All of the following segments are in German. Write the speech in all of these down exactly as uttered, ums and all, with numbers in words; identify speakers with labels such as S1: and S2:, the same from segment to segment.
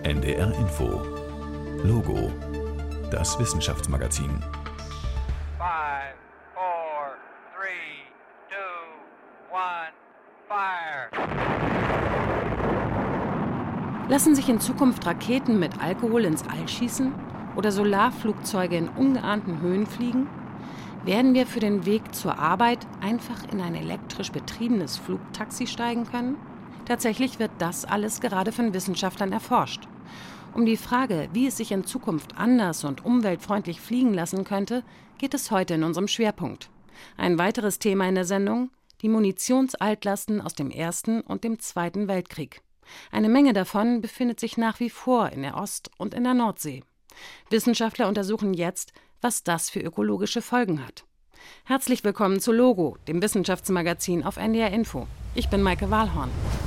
S1: N D R Info Logo, das Wissenschaftsmagazin.
S2: Five, four, three, two, one, fire!
S3: Lassen sich in Zukunft Raketen mit Alkohol ins All schießen oder Solarflugzeuge in ungeahnten Höhen fliegen? Werden wir für den Weg zur Arbeit einfach in ein elektrisch betriebenes Flugtaxi steigen können? Tatsächlich wird das alles gerade von Wissenschaftlern erforscht. Um die Frage, wie es sich in Zukunft anders und umweltfreundlich fliegen lassen könnte, geht es heute in unserem Schwerpunkt. Ein weiteres Thema in der Sendung: die Munitionsaltlasten aus dem Ersten und dem Zweiten Weltkrieg. Eine Menge davon befindet sich nach wie vor in der Ost- und in der Nordsee. Wissenschaftler untersuchen jetzt, was das für ökologische Folgen hat. Herzlich willkommen zu Logo, dem Wissenschaftsmagazin auf N D R Info. Ich bin Maike Wahlhorn.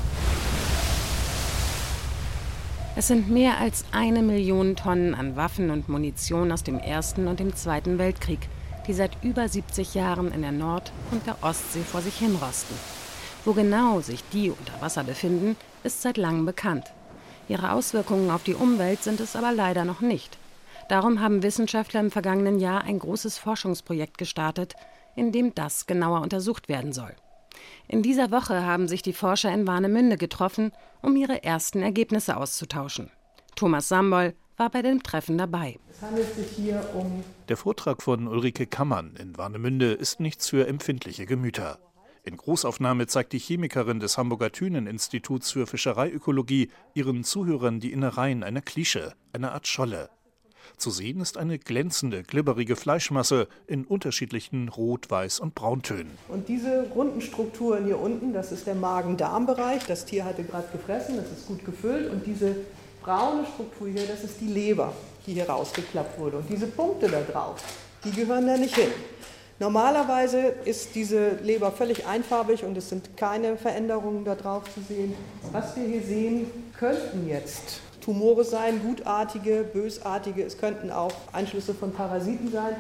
S3: Es sind mehr als eine Million Tonnen an Waffen und Munition aus dem Ersten und dem Zweiten Weltkrieg, die seit über siebzig Jahren in der Nord- und der Ostsee vor sich hinrosten. Wo genau sich die unter Wasser befinden, ist seit langem bekannt. Ihre Auswirkungen auf die Umwelt sind es aber leider noch nicht. Darum haben Wissenschaftler im vergangenen Jahr ein großes Forschungsprojekt gestartet, in dem das genauer untersucht werden soll. In dieser Woche haben sich die Forscher in Warnemünde getroffen, um ihre ersten Ergebnisse auszutauschen. Thomas Sambol war bei dem Treffen dabei.
S4: Es handelt sich hier um
S5: Der Vortrag von Ulrike Kammann in Warnemünde ist nichts für empfindliche Gemüter. In Großaufnahme zeigt die Chemikerin des Hamburger Thünen-Instituts für Fischereiökologie ihren Zuhörern die Innereien einer Klische, einer Art Scholle. Zu sehen ist eine glänzende, glibberige Fleischmasse in unterschiedlichen Rot-, Weiß- und Brauntönen.
S4: Und diese runden Strukturen hier unten, das ist der Magen-Darm-Bereich. Das Tier hatte gerade gefressen, das ist gut gefüllt. Und diese braune Struktur hier, das ist die Leber, die hier rausgeklappt wurde. Und diese Punkte da drauf, die gehören da nicht hin. Normalerweise ist diese Leber völlig einfarbig und es sind keine Veränderungen da drauf zu sehen. Was wir hier sehen, könnten jetzt Tumore sein, gutartige, bösartige. Es könnten auch Einschlüsse von Parasiten sein.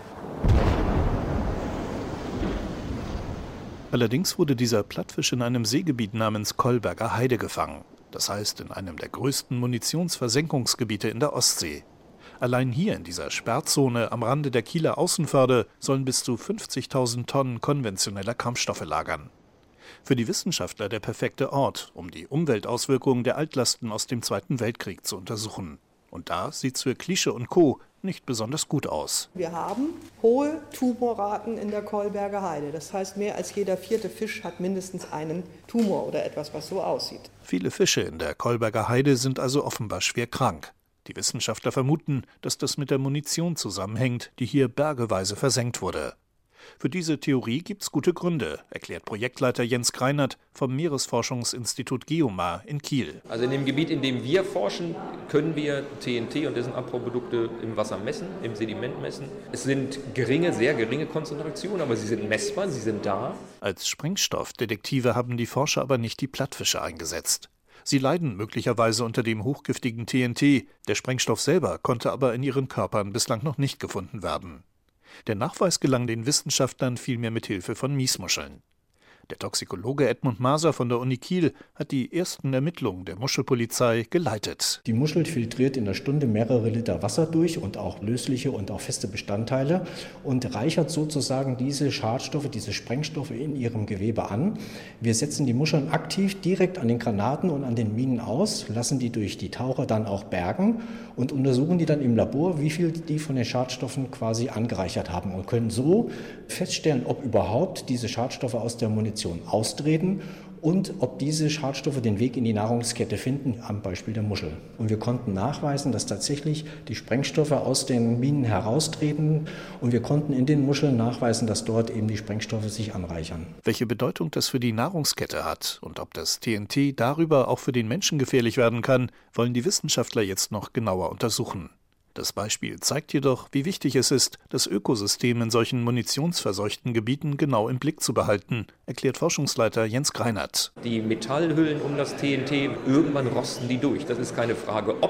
S5: Allerdings wurde dieser Plattfisch in einem Seegebiet namens Kolberger Heide gefangen. Das heißt in einem der größten Munitionsversenkungsgebiete in der Ostsee. Allein hier in dieser Sperrzone am Rande der Kieler Außenförde sollen bis zu fünfzigtausend Tonnen konventioneller Kampfstoffe lagern. Für die Wissenschaftler der perfekte Ort, um die Umweltauswirkungen der Altlasten aus dem Zweiten Weltkrieg zu untersuchen. Und da sieht's für Klische und Co. nicht besonders gut aus.
S4: Wir haben hohe Tumorraten in der Kolberger Heide. Das heißt, mehr als jeder vierte Fisch hat mindestens einen Tumor oder etwas, was so aussieht.
S5: Viele Fische in der Kolberger Heide sind also offenbar schwer krank. Die Wissenschaftler vermuten, dass das mit der Munition zusammenhängt, die hier bergeweise versenkt wurde. Für diese Theorie gibt's gute Gründe, erklärt Projektleiter Jens Greinert vom Meeresforschungsinstitut Geomar in Kiel.
S6: Also in dem Gebiet, in dem wir forschen, können wir T N T und dessen Abbauprodukte im Wasser messen, im Sediment messen. Es sind geringe, sehr geringe Konzentrationen, aber sie sind messbar, sie sind da.
S5: Als Sprengstoffdetektive haben die Forscher aber nicht die Plattfische eingesetzt. Sie leiden möglicherweise unter dem hochgiftigen T N T. Der Sprengstoff selber konnte aber in ihren Körpern bislang noch nicht gefunden werden. Der Nachweis gelang den Wissenschaftlern vielmehr mit Hilfe von Miesmuscheln. Der Toxikologe Edmund Maser von der Uni Kiel hat die ersten Ermittlungen der Muschelpolizei geleitet.
S7: Die Muschel filtriert in der Stunde mehrere Liter Wasser durch und auch lösliche und auch feste Bestandteile und reichert sozusagen diese Schadstoffe, diese Sprengstoffe in ihrem Gewebe an. Wir setzen die Muscheln aktiv direkt an den Granaten und an den Minen aus, lassen die durch die Taucher dann auch bergen und untersuchen die dann im Labor, wie viel die von den Schadstoffen quasi angereichert haben und können so feststellen, ob überhaupt diese Schadstoffe aus der Munition austreten und ob diese Schadstoffe den Weg in die Nahrungskette finden, am Beispiel der Muschel. Und wir konnten nachweisen, dass tatsächlich die Sprengstoffe aus den Minen heraustreten und wir konnten in den Muscheln nachweisen, dass dort eben die Sprengstoffe sich anreichern.
S5: Welche Bedeutung das für die Nahrungskette hat und ob das T N T darüber auch für den Menschen gefährlich werden kann, wollen die Wissenschaftler jetzt noch genauer untersuchen. Das Beispiel zeigt jedoch, wie wichtig es ist, das Ökosystem in solchen munitionsverseuchten Gebieten genau im Blick zu behalten, erklärt Forschungsleiter Jens Greinert.
S6: Die Metallhüllen um das T N T, irgendwann rosten die durch. Das ist keine Frage, ob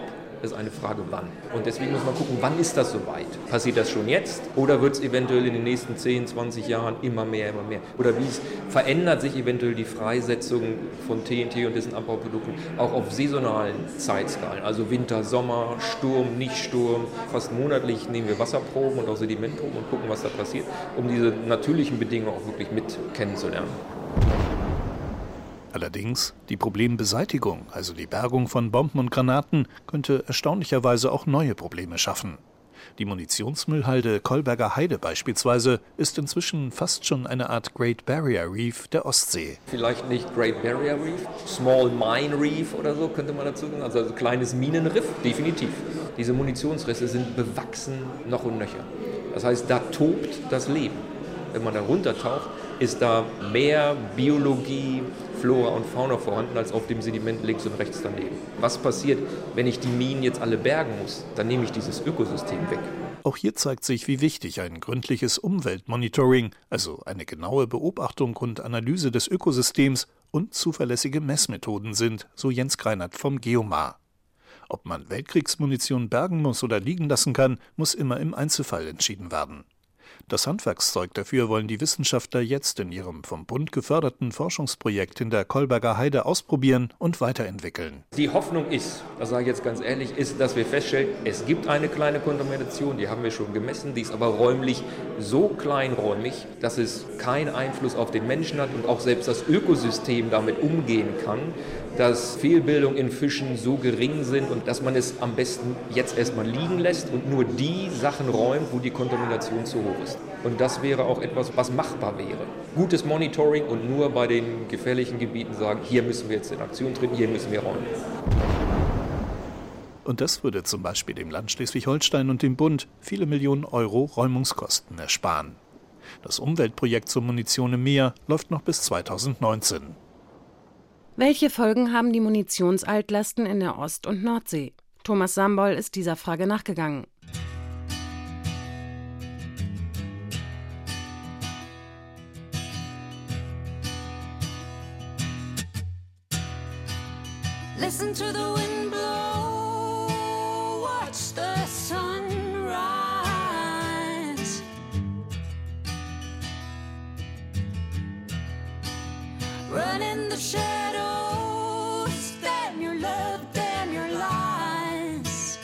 S6: ist eine Frage, wann. Und deswegen muss man gucken, wann ist das soweit? Passiert das schon jetzt oder wird es eventuell in den nächsten zehn, zwanzig Jahren immer mehr, immer mehr? Oder wie es verändert sich eventuell die Freisetzung von T N T und dessen Abbauprodukten auch auf saisonalen Zeitskalen, also Winter, Sommer, Sturm, Nicht-Sturm. Fast monatlich nehmen wir Wasserproben und auch Sedimentproben und gucken, was da passiert, um diese natürlichen Bedingungen auch wirklich mit kennenzulernen.
S5: Allerdings, die Problembeseitigung, also die Bergung von Bomben und Granaten, könnte erstaunlicherweise auch neue Probleme schaffen. Die Munitionsmüllhalde Kolberger Heide beispielsweise ist inzwischen fast schon eine Art Great Barrier Reef der Ostsee.
S6: Vielleicht nicht Great Barrier Reef, Small Mine Reef oder so könnte man dazu sagen, also ein kleines Minenriff, definitiv. Diese Munitionsreste sind bewachsen noch und nöcher. Das heißt, da tobt das Leben. Wenn man da runtertaucht, ist da mehr Biologie, Flora und Fauna vorhanden als auf dem Sediment links und rechts daneben. Was passiert, wenn ich die Minen jetzt alle bergen muss? Dann nehme ich dieses Ökosystem weg.
S5: Auch hier zeigt sich, wie wichtig ein gründliches Umweltmonitoring, also eine genaue Beobachtung und Analyse des Ökosystems und zuverlässige Messmethoden sind, so Jens Greinert vom Geomar. Ob man Weltkriegsmunition bergen muss oder liegen lassen kann, muss immer im Einzelfall entschieden werden. Das Handwerkszeug dafür wollen die Wissenschaftler jetzt in ihrem vom Bund geförderten Forschungsprojekt in der Kolberger Heide ausprobieren und weiterentwickeln.
S6: Die Hoffnung ist, das sage ich jetzt ganz ehrlich, ist, dass wir feststellen, es gibt eine kleine Kontamination, die haben wir schon gemessen, die ist aber räumlich so kleinräumig, dass es keinen Einfluss auf den Menschen hat und auch selbst das Ökosystem damit umgehen kann, dass Fehlbildungen in Fischen so gering sind und dass man es am besten jetzt erstmal liegen lässt und nur die Sachen räumt, wo die Kontamination zu hoch ist. Und das wäre auch etwas, was machbar wäre. Gutes Monitoring und nur bei den gefährlichen Gebieten sagen, hier müssen wir jetzt in Aktion treten, hier müssen wir räumen.
S5: Und das würde zum Beispiel dem Land Schleswig-Holstein und dem Bund viele Millionen Euro Räumungskosten ersparen. Das Umweltprojekt zur Munition im Meer läuft noch bis zweitausendneunzehn.
S3: Welche Folgen haben die Munitionsaltlasten in der Ost- und Nordsee? Thomas Sambol ist dieser Frage nachgegangen.
S8: Listen to the wind blow, watch the sun rise. Run in the shadows, damn your love, damn your lies.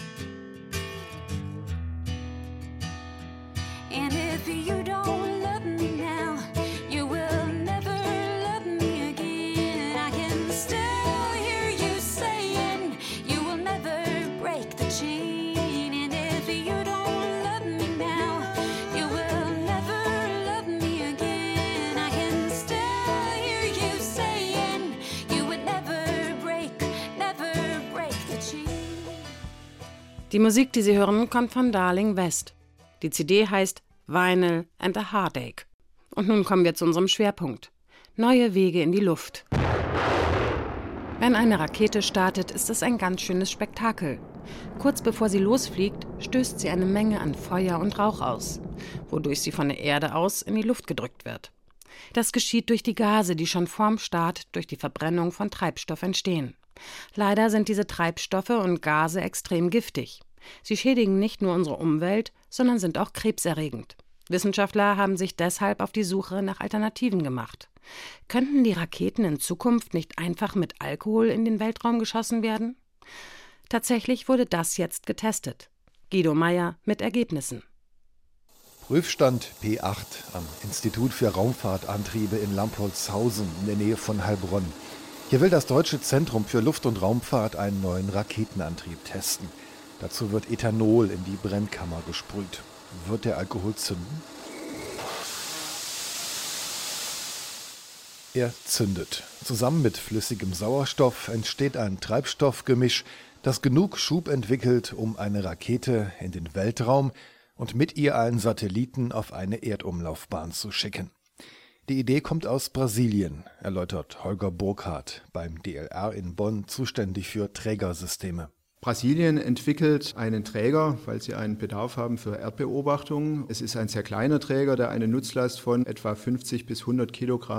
S8: And if you don't love me now, you will never love me again. I can still hear you saying you will never break the chain. And if you don't love me now, you will never love me again. I can still hear you saying you would never break, never break the chain.
S3: Die Musik, die Sie hören, kommt von Darling West. Die C D heißt Vinyl and a Heartache. Und nun kommen wir zu unserem Schwerpunkt. Neue Wege in die Luft. Wenn eine Rakete startet, ist es ein ganz schönes Spektakel. Kurz bevor sie losfliegt, stößt sie eine Menge an Feuer und Rauch aus, wodurch sie von der Erde aus in die Luft gedrückt wird. Das geschieht durch die Gase, die schon vorm Start durch die Verbrennung von Treibstoff entstehen. Leider sind diese Treibstoffe und Gase extrem giftig. Sie schädigen nicht nur unsere Umwelt, sondern sind auch krebserregend. Wissenschaftler haben sich deshalb auf die Suche nach Alternativen gemacht. Könnten die Raketen in Zukunft nicht einfach mit Alkohol in den Weltraum geschossen werden? Tatsächlich wurde das jetzt getestet. Guido Meyer mit Ergebnissen.
S9: Prüfstand P acht am Institut für Raumfahrtantriebe in Lampolzhausen in der Nähe von Heilbronn. Hier will das Deutsche Zentrum für Luft- und Raumfahrt einen neuen Raketenantrieb testen. Dazu wird Ethanol in die Brennkammer gesprüht. Wird der Alkohol zünden? Er zündet. Zusammen mit flüssigem Sauerstoff entsteht ein Treibstoffgemisch, das genug Schub entwickelt, um eine Rakete in den Weltraum und mit ihr einen Satelliten auf eine Erdumlaufbahn zu schicken. Die Idee kommt aus Brasilien, erläutert Holger Burkhardt, beim D L R in Bonn zuständig für Trägersysteme.
S10: Brasilien entwickelt einen Träger, weil sie einen Bedarf haben für Erdbeobachtungen. Es ist ein sehr kleiner Träger, der eine Nutzlast von etwa fünfzig bis hundert Kilogramm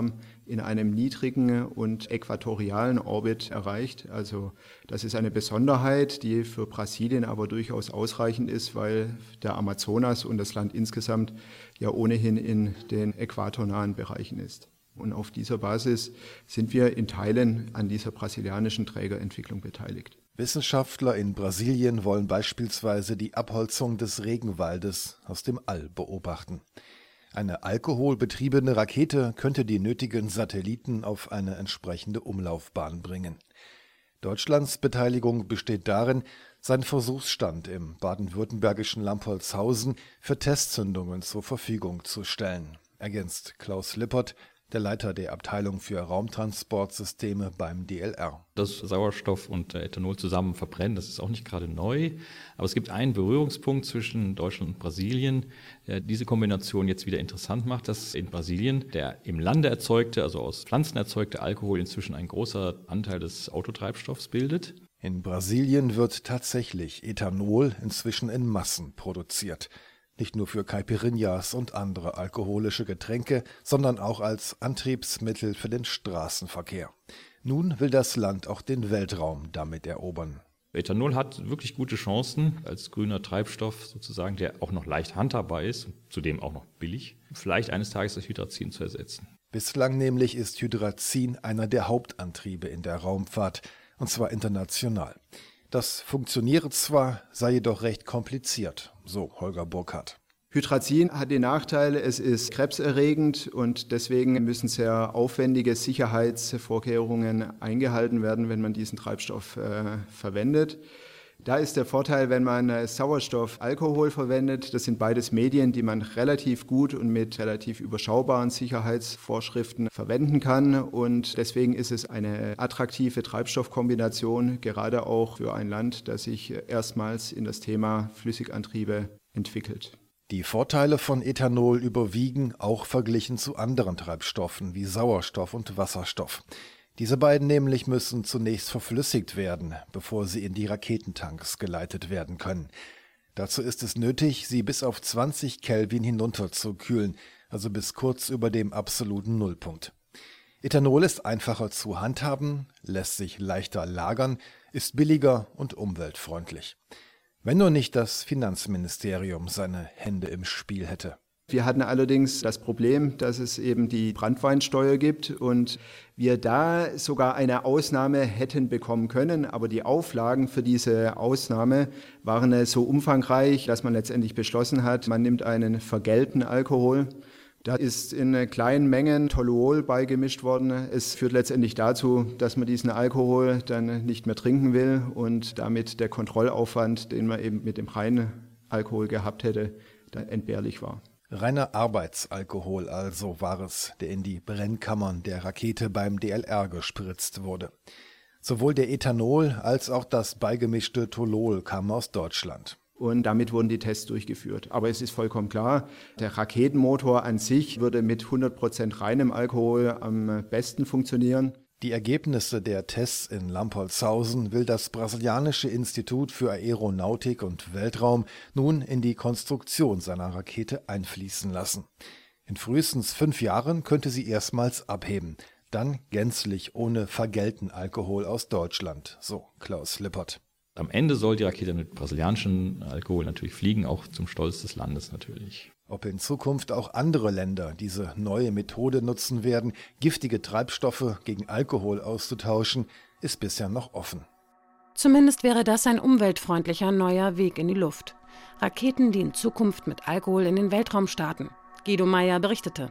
S10: in einem niedrigen und äquatorialen Orbit erreicht. Also das ist eine Besonderheit, die für Brasilien aber durchaus ausreichend ist, weil der Amazonas und das Land insgesamt ja ohnehin in den äquatornahen Bereichen ist. Und auf dieser Basis sind wir in Teilen an dieser brasilianischen Trägerentwicklung beteiligt.
S9: Wissenschaftler in Brasilien wollen beispielsweise die Abholzung des Regenwaldes aus dem All beobachten. Eine alkoholbetriebene Rakete könnte die nötigen Satelliten auf eine entsprechende Umlaufbahn bringen. Deutschlands Beteiligung besteht darin, seinen Versuchsstand im baden-württembergischen Lampolzhausen für Testzündungen zur Verfügung zu stellen, ergänzt Klaus Lippert, der Leiter der Abteilung für Raumtransportsysteme beim D L R.
S11: Dass Sauerstoff und Ethanol zusammen verbrennen, das ist auch nicht gerade neu. Aber es gibt einen Berührungspunkt zwischen Deutschland und Brasilien, der diese Kombination jetzt wieder interessant macht, dass in Brasilien der im Lande erzeugte, also aus Pflanzen erzeugte Alkohol inzwischen ein großer Anteil des Autotreibstoffs bildet.
S9: In Brasilien wird tatsächlich Ethanol inzwischen in Massen produziert. Nicht nur für Caipirinhas und andere alkoholische Getränke, sondern auch als Antriebsmittel für den Straßenverkehr. Nun will das Land auch den Weltraum damit erobern.
S11: Ethanol hat wirklich gute Chancen als grüner Treibstoff sozusagen, der auch noch leicht handhabbar ist, zudem auch noch billig, vielleicht eines Tages das Hydrazin zu ersetzen.
S9: Bislang nämlich ist Hydrazin einer der Hauptantriebe in der Raumfahrt, und zwar international. Das funktioniere zwar, sei jedoch recht kompliziert, so Holger Burkhardt.
S10: Hydrazin hat den Nachteil, es ist krebserregend und deswegen müssen sehr aufwendige Sicherheitsvorkehrungen eingehalten werden, wenn man diesen Treibstoff äh, verwendet. Da ist der Vorteil, wenn man Sauerstoff, Alkohol verwendet. Das sind beides Medien, die man relativ gut und mit relativ überschaubaren Sicherheitsvorschriften verwenden kann. Und deswegen ist es eine attraktive Treibstoffkombination, gerade auch für ein Land, das sich erstmals in das Thema Flüssigantriebe entwickelt.
S9: Die Vorteile von Ethanol überwiegen auch verglichen zu anderen Treibstoffen wie Sauerstoff und Wasserstoff. Diese beiden nämlich müssen zunächst verflüssigt werden, bevor sie in die Raketentanks geleitet werden können. Dazu ist es nötig, sie bis auf zwanzig Kelvin hinunterzukühlen, also bis kurz über dem absoluten Nullpunkt. Ethanol ist einfacher zu handhaben, lässt sich leichter lagern, ist billiger und umweltfreundlich. Wenn nur nicht das Finanzministerium seine Hände im Spiel hätte.
S10: Wir hatten allerdings das Problem, dass es eben die Branntweinsteuer gibt und wir da sogar eine Ausnahme hätten bekommen können, aber die Auflagen für diese Ausnahme waren so umfangreich, dass man letztendlich beschlossen hat, man nimmt einen vergällten Alkohol. Da ist in kleinen Mengen Toluol beigemischt worden. Es führt letztendlich dazu, dass man diesen Alkohol dann nicht mehr trinken will und damit der Kontrollaufwand, den man eben mit dem reinen Alkohol gehabt hätte, dann entbehrlich war.
S9: Reiner Arbeitsalkohol also war es, der in die Brennkammern der Rakete beim D L R gespritzt wurde. Sowohl der Ethanol als auch das beigemischte Toluol kamen aus Deutschland.
S10: Und damit wurden die Tests durchgeführt. Aber es ist vollkommen klar, der Raketenmotor an sich würde mit hundert Prozent reinem Alkohol am besten funktionieren.
S9: Die Ergebnisse der Tests in Lampolzhausen will das brasilianische Institut für Aeronautik und Weltraum nun in die Konstruktion seiner Rakete einfließen lassen. In frühestens fünf Jahren könnte sie erstmals abheben, dann gänzlich ohne vergällten Alkohol aus Deutschland, so Klaus Lippert.
S11: Am Ende soll die Rakete mit brasilianischem Alkohol natürlich fliegen, auch zum Stolz des Landes natürlich.
S9: Ob in Zukunft auch andere Länder diese neue Methode nutzen werden, giftige Treibstoffe gegen Alkohol auszutauschen, ist bisher noch offen.
S3: Zumindest wäre das ein umweltfreundlicher neuer Weg in die Luft. Raketen, die in Zukunft mit Alkohol in den Weltraum starten. Guido Meyer berichtete.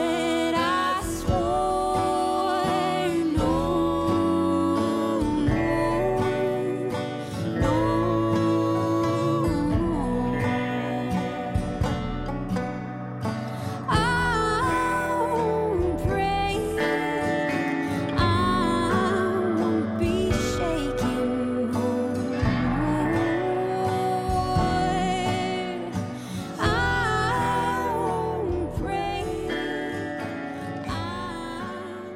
S8: No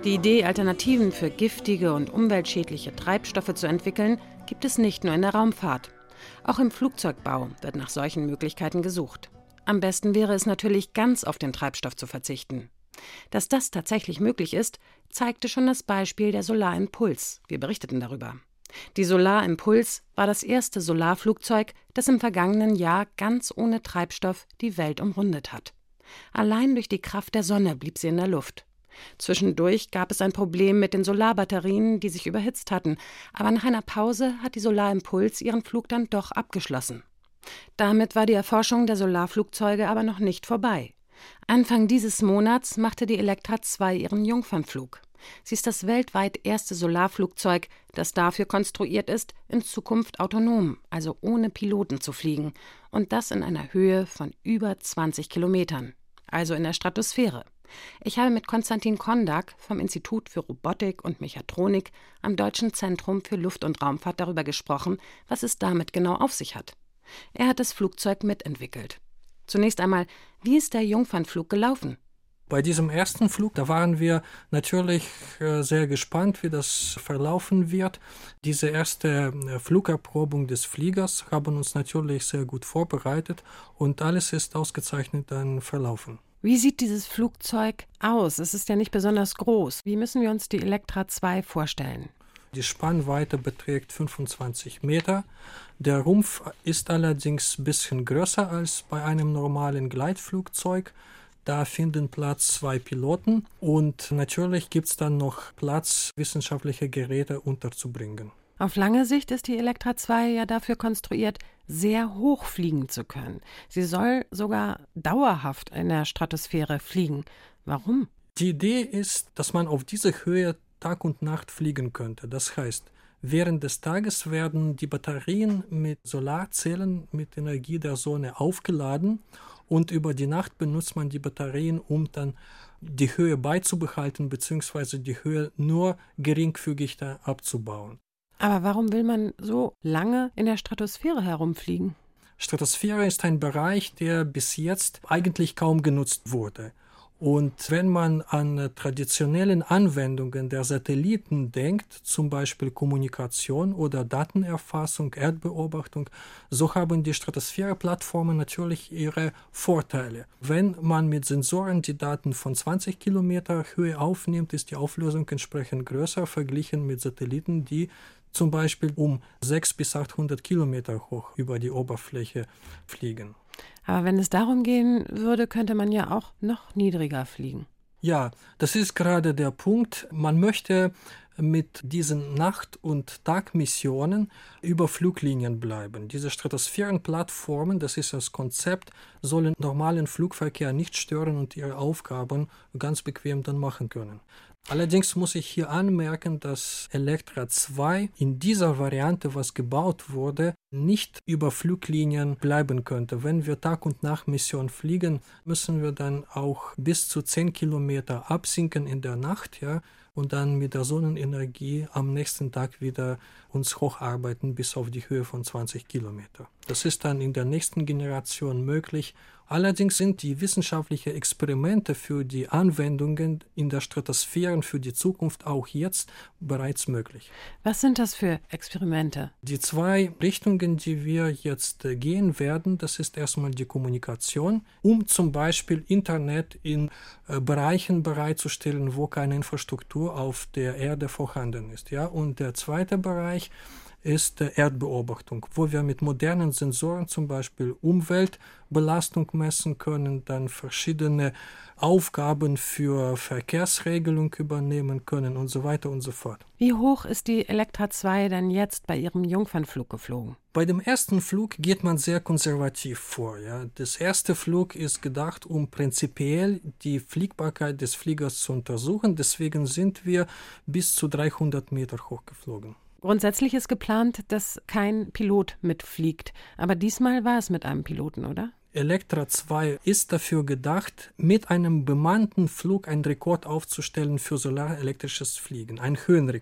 S3: Die Idee, Alternativen für giftige und umweltschädliche Treibstoffe zu entwickeln, gibt es nicht nur in der Raumfahrt. Auch im Flugzeugbau wird nach solchen Möglichkeiten gesucht. Am besten wäre es natürlich, ganz auf den Treibstoff zu verzichten. Dass das tatsächlich möglich ist, zeigte schon das Beispiel der Solar Impulse. Wir berichteten darüber. Die Solar Impulse war das erste Solarflugzeug, das im vergangenen Jahr ganz ohne Treibstoff die Welt umrundet hat. Allein durch die Kraft der Sonne blieb sie in der Luft. Zwischendurch gab es ein Problem mit den Solarbatterien, die sich überhitzt hatten, aber nach einer Pause hat die Solar Impulse ihren Flug dann doch abgeschlossen. Damit war die Erforschung der Solarflugzeuge aber noch nicht vorbei. Anfang dieses Monats machte die Electra zwei ihren Jungfernflug. Sie ist das weltweit erste Solarflugzeug, das dafür konstruiert ist, in Zukunft autonom, also ohne Piloten zu fliegen, und das in einer Höhe von über zwanzig Kilometern, also in der Stratosphäre. Ich habe mit Konstantin Kondak vom Institut für Robotik und Mechatronik am Deutschen Zentrum für Luft- und Raumfahrt darüber gesprochen, was es damit genau auf sich hat. Er hat das Flugzeug mitentwickelt. Zunächst einmal, wie ist der Jungfernflug gelaufen?
S12: Bei diesem ersten Flug, da waren wir natürlich äh, sehr gespannt, wie das verlaufen wird. Diese erste äh, Flugerprobung des Fliegers haben uns natürlich sehr gut vorbereitet und alles ist ausgezeichnet dann verlaufen.
S3: Wie sieht dieses Flugzeug aus? Es ist ja nicht besonders groß. Wie müssen wir uns die Electra zwei vorstellen?
S12: Die Spannweite beträgt fünfundzwanzig Meter. Der Rumpf ist allerdings ein bisschen größer als bei einem normalen Gleitflugzeug. Da finden Platz zwei Piloten und natürlich gibt es dann noch Platz, wissenschaftliche Geräte unterzubringen.
S3: Auf lange Sicht ist die Electra zwei ja dafür konstruiert, sehr hoch fliegen zu können. Sie soll sogar dauerhaft in der Stratosphäre fliegen. Warum?
S12: Die Idee ist, dass man auf diese Höhe Tag und Nacht fliegen könnte. Das heißt, während des Tages werden die Batterien mit Solarzellen mit Energie der Sonne aufgeladen und über die Nacht benutzt man die Batterien, um dann die Höhe beizubehalten bzw. die Höhe nur geringfügig abzubauen.
S3: Aber warum will man so lange in der Stratosphäre herumfliegen?
S12: Stratosphäre ist ein Bereich, der bis jetzt eigentlich kaum genutzt wurde. Und wenn man an traditionellen Anwendungen der Satelliten denkt, zum Beispiel Kommunikation oder Datenerfassung, Erdbeobachtung, so haben die Stratosphäre-Plattformen natürlich ihre Vorteile. Wenn man mit Sensoren die Daten von zwanzig Kilometer Höhe aufnimmt, ist die Auflösung entsprechend größer verglichen mit Satelliten, die zum Beispiel um sechshundert bis achthundert Kilometer hoch über die Oberfläche fliegen.
S3: Aber wenn es darum gehen würde, könnte man ja auch noch niedriger fliegen.
S12: Ja, das ist gerade der Punkt. Man möchte mit diesen Nacht- und Tagmissionen über Fluglinien bleiben. Diese Stratosphärenplattformen, das ist das Konzept, sollen normalen Flugverkehr nicht stören und ihre Aufgaben ganz bequem dann machen können. Allerdings muss ich hier anmerken, dass Electra zwei in dieser Variante, was gebaut wurde, nicht über Fluglinien bleiben könnte. Wenn wir Tag- und Nachtmission fliegen, müssen wir dann auch bis zu zehn Kilometer absinken in der Nacht, ja, und dann mit der Sonnenenergie am nächsten Tag wieder uns hocharbeiten bis auf die Höhe von zwanzig Kilometer. Das ist dann in der nächsten Generation möglich. Allerdings sind die wissenschaftlichen Experimente für die Anwendungen in der Stratosphäre für die Zukunft auch jetzt bereits möglich.
S3: Was sind das für Experimente?
S12: Die zwei Richtungen, die wir jetzt äh, gehen werden, das ist erstmal die Kommunikation, um zum Beispiel Internet in äh, Bereichen bereitzustellen, wo keine Infrastruktur auf der Erde vorhanden ist. Ja? Und der zweite Bereich ist Erdbeobachtung, wo wir mit modernen Sensoren zum Beispiel Umweltbelastung messen können, dann verschiedene Aufgaben für Verkehrsregelung übernehmen können und so weiter und so fort.
S3: Wie hoch ist die Electra zwei denn jetzt bei ihrem Jungfernflug geflogen?
S12: Bei dem ersten Flug geht man sehr konservativ vor. Ja. Das erste Flug ist gedacht, um prinzipiell die Fliegbarkeit des Fliegers zu untersuchen. Deswegen sind wir bis zu dreihundert Meter hoch geflogen.
S3: Grundsätzlich ist geplant, dass kein Pilot mitfliegt. Aber diesmal war es mit einem Piloten, oder?
S12: Electra zwei ist dafür gedacht, mit einem bemannten Flug einen Rekord aufzustellen für solarelektrisches Fliegen, einen Höhenrekord.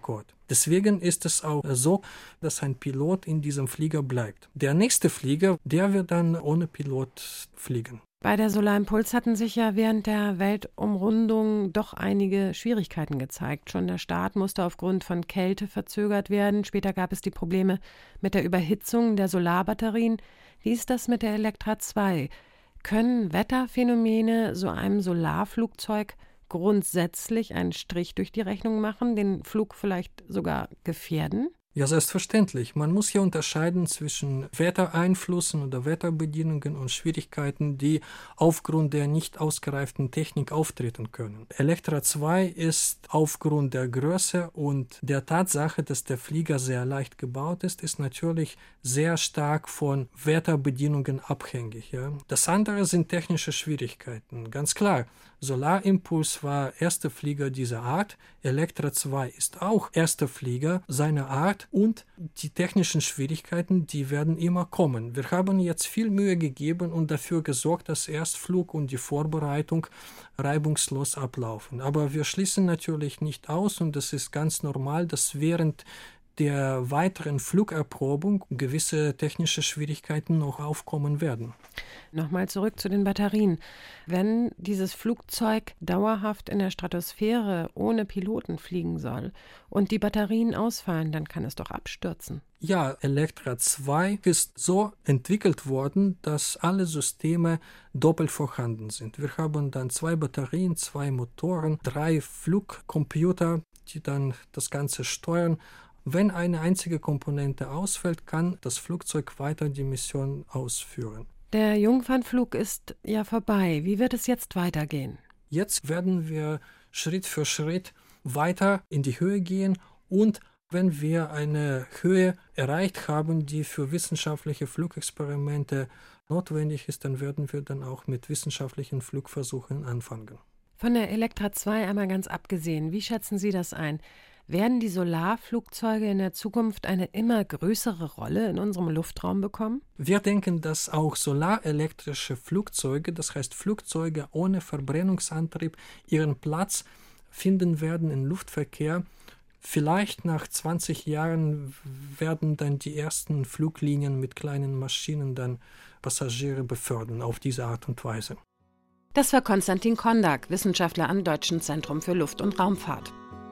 S12: Deswegen ist es auch so, dass ein Pilot in diesem Flieger bleibt. Der nächste Flieger, der wird dann ohne Pilot fliegen.
S3: Bei der Solarimpuls hatten sich ja während der Weltumrundung doch einige Schwierigkeiten gezeigt. Schon der Start musste aufgrund von Kälte verzögert werden. Später gab es die Probleme mit der Überhitzung der Solarbatterien. Wie ist das mit der Electra zwei? Können Wetterphänomene so einem Solarflugzeug grundsätzlich einen Strich durch die Rechnung machen, den Flug vielleicht sogar gefährden?
S12: Ja, selbstverständlich. Man muss hier unterscheiden zwischen Wettereinflüssen oder Wetterbedingungen und Schwierigkeiten, die aufgrund der nicht ausgereiften Technik auftreten können. Electra zwei ist aufgrund der Größe und der Tatsache, dass der Flieger sehr leicht gebaut ist, ist natürlich sehr stark von Wetterbedingungen abhängig. Ja. Das andere sind technische Schwierigkeiten. Ganz klar, Solarimpuls war erster Flieger dieser Art. Electra zwei ist auch erster Flieger seiner Art. Und die technischen Schwierigkeiten, die werden immer kommen. Wir haben jetzt viel Mühe gegeben und dafür gesorgt, dass Erstflug und die Vorbereitung reibungslos ablaufen. Aber wir schließen natürlich nicht aus, und es ist ganz normal, dass während der weiteren Flugerprobung gewisse technische Schwierigkeiten noch aufkommen werden.
S3: Nochmal zurück zu den Batterien. Wenn dieses Flugzeug dauerhaft in der Stratosphäre ohne Piloten fliegen soll und die Batterien ausfallen, dann kann es doch abstürzen.
S12: Ja, Electra zwei ist so entwickelt worden, dass alle Systeme doppelt vorhanden sind. Wir haben dann zwei Batterien, zwei Motoren, drei Flugcomputer, die dann das Ganze steuern. Wenn eine einzige Komponente ausfällt, kann das Flugzeug weiter die Mission ausführen.
S3: Der Jungfernflug ist ja vorbei. Wie wird es jetzt weitergehen?
S12: Jetzt werden wir Schritt für Schritt weiter in die Höhe gehen, und wenn wir eine Höhe erreicht haben, die für wissenschaftliche Flugexperimente notwendig ist, dann werden wir dann auch mit wissenschaftlichen Flugversuchen anfangen.
S3: Von der Electra zwei einmal ganz abgesehen, wie schätzen Sie das ein? Werden die Solarflugzeuge in der Zukunft eine immer größere Rolle in unserem Luftraum bekommen?
S12: Wir denken, dass auch solarelektrische Flugzeuge, das heißt Flugzeuge ohne Verbrennungsantrieb, ihren Platz finden werden im Luftverkehr. Vielleicht nach zwanzig Jahren werden dann die ersten Fluglinien mit kleinen Maschinen dann Passagiere befördern auf diese Art und Weise.
S3: Das war Konstantin Kondak, Wissenschaftler am Deutschen Zentrum für Luft- und Raumfahrt.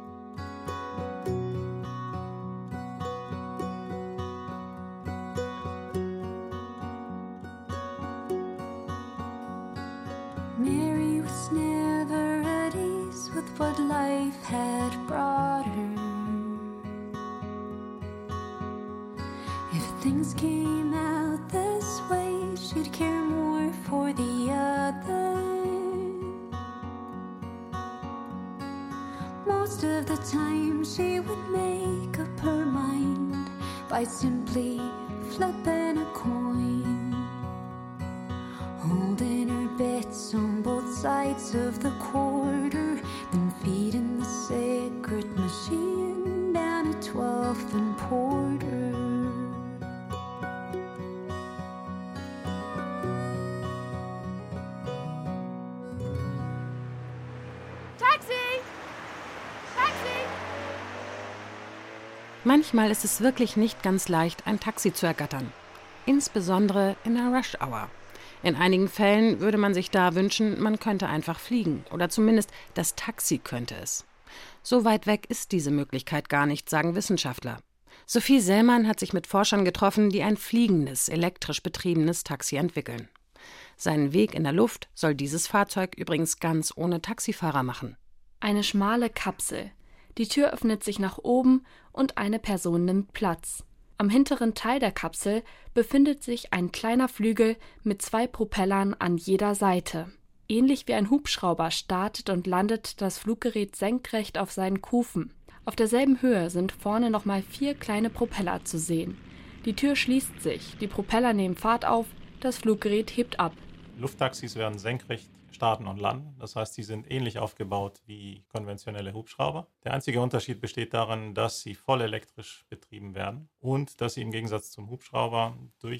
S8: Mary was never at ease with what life had brought her. If things came out this way, she'd care more for the other. Most of the time she would make up her mind by simply flipping a coin, holding her bets on both sides of the quarter, then feeding the sacred machine down a twelfth and porter.
S3: Manchmal ist es wirklich nicht ganz leicht, ein Taxi zu ergattern. Insbesondere in der Rush-Hour. In einigen Fällen würde man sich da wünschen, man könnte einfach fliegen. Oder zumindest das Taxi könnte es. So weit weg ist diese Möglichkeit gar nicht, sagen Wissenschaftler. Sophie Sellmann hat sich mit Forschern getroffen, die ein fliegendes, elektrisch betriebenes Taxi entwickeln. Seinen Weg in der Luft soll dieses Fahrzeug übrigens ganz ohne Taxifahrer machen.
S13: Eine schmale Kapsel. Die Tür öffnet sich nach oben und eine Person nimmt Platz. Am hinteren Teil der Kapsel befindet sich ein kleiner Flügel mit zwei Propellern an jeder Seite. Ähnlich wie ein Hubschrauber startet und landet das Fluggerät senkrecht auf seinen Kufen. Auf derselben Höhe sind vorne nochmal vier kleine Propeller zu sehen. Die Tür schließt sich, die Propeller nehmen Fahrt auf, das Fluggerät hebt ab.
S14: Lufttaxis werden senkrecht starten und landen. Das heißt, sie sind ähnlich aufgebaut wie konventionelle Hubschrauber. Der einzige Unterschied besteht darin, dass sie voll elektrisch betrieben werden und dass sie im Gegensatz zum Hubschrauber durch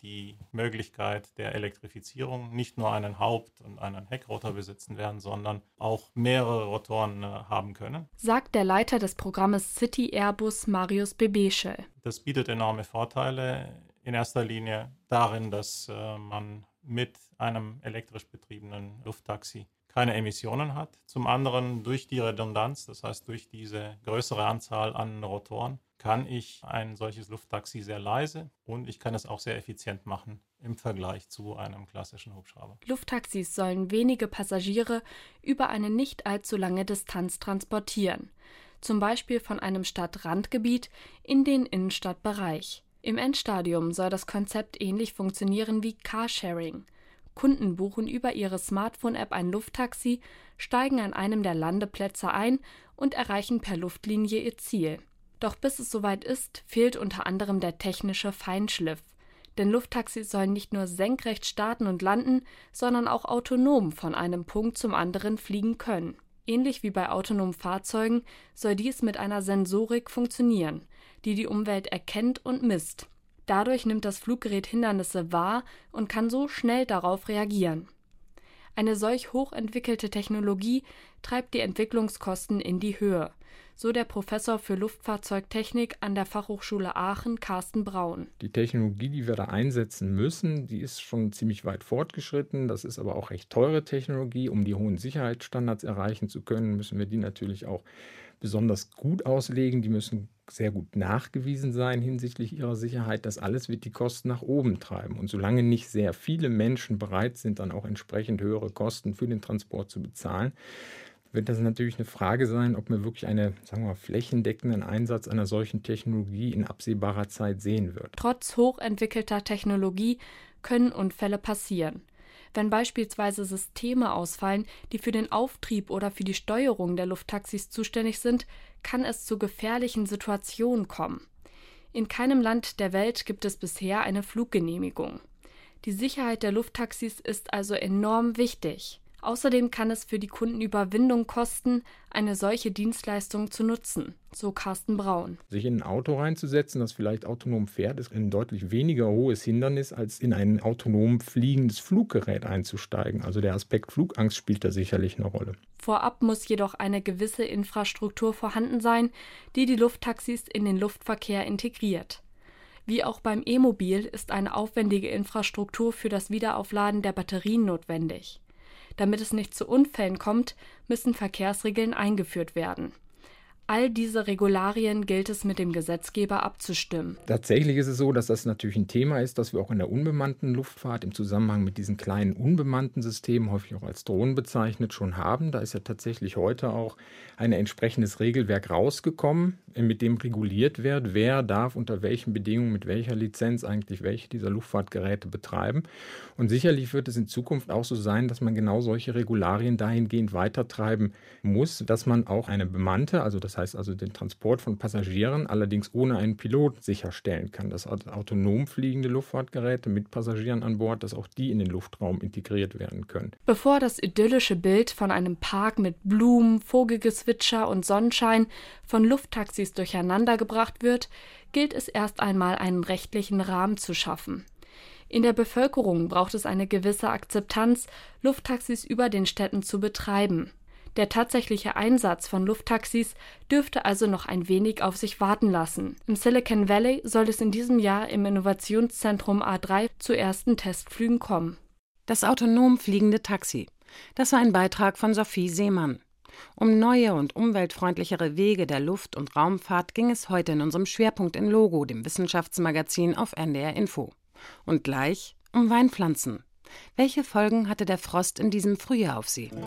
S14: die Möglichkeit der Elektrifizierung nicht nur einen Haupt- und einen Heckrotor besitzen werden, sondern auch mehrere Rotoren äh, haben können.
S13: Sagt der Leiter des Programmes City Airbus Marius Bebeschel.
S14: Das bietet enorme Vorteile, in erster Linie darin, dass äh, man mit einem elektrisch betriebenen Lufttaxi keine Emissionen hat. Zum anderen durch die Redundanz, das heißt durch diese größere Anzahl an Rotoren, kann ich ein solches Lufttaxi sehr leise und ich kann es auch sehr effizient machen im Vergleich zu einem klassischen Hubschrauber.
S13: Lufttaxis sollen wenige Passagiere über eine nicht allzu lange Distanz transportieren, zum Beispiel von einem Stadtrandgebiet in den Innenstadtbereich. Im Endstadium soll das Konzept ähnlich funktionieren wie Carsharing. Kunden buchen über ihre Smartphone-App ein Lufttaxi, steigen an einem der Landeplätze ein und erreichen per Luftlinie ihr Ziel. Doch bis es soweit ist, fehlt unter anderem der technische Feinschliff. Denn Lufttaxis sollen nicht nur senkrecht starten und landen, sondern auch autonom von einem Punkt zum anderen fliegen können. Ähnlich wie bei autonomen Fahrzeugen soll dies mit einer Sensorik funktionieren, die die Umwelt erkennt und misst. Dadurch nimmt das Fluggerät Hindernisse wahr und kann so schnell darauf reagieren. Eine solch hochentwickelte Technologie treibt die Entwicklungskosten in die Höhe, so der Professor für Luftfahrzeugtechnik an der Fachhochschule Aachen, Carsten Braun.
S15: Die Technologie, die wir da einsetzen müssen, die ist schon ziemlich weit fortgeschritten. Das ist aber auch recht teure Technologie. Um die hohen Sicherheitsstandards erreichen zu können, müssen wir die natürlich auch besonders gut auslegen. Die müssen sehr gut nachgewiesen sein hinsichtlich ihrer Sicherheit. Das alles wird die Kosten nach oben treiben. Und solange nicht sehr viele Menschen bereit sind, dann auch entsprechend höhere Kosten für den Transport zu bezahlen, wird das natürlich eine Frage sein, ob wir wirklich einen, sagen wir mal, flächendeckenden Einsatz einer solchen Technologie in absehbarer Zeit sehen wird.
S13: Trotz hochentwickelter Technologie können Unfälle passieren. Wenn beispielsweise Systeme ausfallen, die für den Auftrieb oder für die Steuerung der Lufttaxis zuständig sind, kann es zu gefährlichen Situationen kommen. In keinem Land der Welt gibt es bisher eine Fluggenehmigung. Die Sicherheit der Lufttaxis ist also enorm wichtig. Außerdem kann es für die Kunden Überwindung kosten, eine solche Dienstleistung zu nutzen, so Carsten Braun.
S15: Sich in ein Auto reinzusetzen, das vielleicht autonom fährt, ist ein deutlich weniger hohes Hindernis, als in ein autonom fliegendes Fluggerät einzusteigen. Also der Aspekt Flugangst spielt da sicherlich eine Rolle.
S13: Vorab muss jedoch eine gewisse Infrastruktur vorhanden sein, die die Lufttaxis in den Luftverkehr integriert. Wie auch beim E-Mobil ist eine aufwendige Infrastruktur für das Wiederaufladen der Batterien notwendig. Damit es nicht zu Unfällen kommt, müssen Verkehrsregeln eingeführt werden. All diese Regularien gilt es mit dem Gesetzgeber abzustimmen.
S15: Tatsächlich ist es so, dass das natürlich ein Thema ist, das wir auch in der unbemannten Luftfahrt im Zusammenhang mit diesen kleinen unbemannten Systemen, häufig auch als Drohnen bezeichnet, schon haben. Da ist ja tatsächlich heute auch ein entsprechendes Regelwerk rausgekommen, mit dem reguliert wird, wer darf unter welchen Bedingungen, mit welcher Lizenz eigentlich welche dieser Luftfahrtgeräte betreiben. Und sicherlich wird es in Zukunft auch so sein, dass man genau solche Regularien dahingehend weitertreiben muss, dass man auch eine bemannte, also das Das heißt also den Transport von Passagieren, allerdings ohne einen Pilot sicherstellen kann. Dass autonom fliegende Luftfahrtgeräte mit Passagieren an Bord, dass auch die in den Luftraum integriert werden können.
S13: Bevor das idyllische Bild von einem Park mit Blumen, Vogelgezwitscher und Sonnenschein von Lufttaxis durcheinandergebracht wird, gilt es erst einmal, einen rechtlichen Rahmen zu schaffen. In der Bevölkerung braucht es eine gewisse Akzeptanz, Lufttaxis über den Städten zu betreiben. Der tatsächliche Einsatz von Lufttaxis dürfte also noch ein wenig auf sich warten lassen. Im Silicon Valley soll es in diesem Jahr im Innovationszentrum A drei zu ersten Testflügen kommen.
S3: Das autonom fliegende Taxi. Das war ein Beitrag von Sophie Seemann. Um neue und umweltfreundlichere Wege der Luft- und Raumfahrt ging es heute in unserem Schwerpunkt in Logo, dem Wissenschaftsmagazin auf N D R Info. Und gleich um Weinpflanzen. Welche Folgen hatte der Frost in diesem Frühjahr auf sie?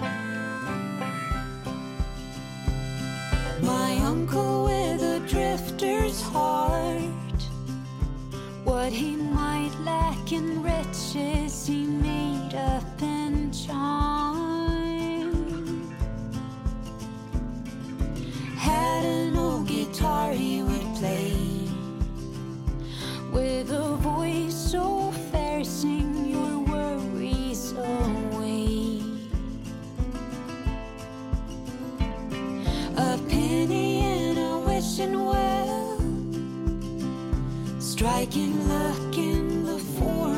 S8: My uncle with a drifter's heart, what he might lack in riches he made up in charm. Had an old guitar he would play, with a voice so fair, sing your worries away. A penny and a wishing well, striking luck in the form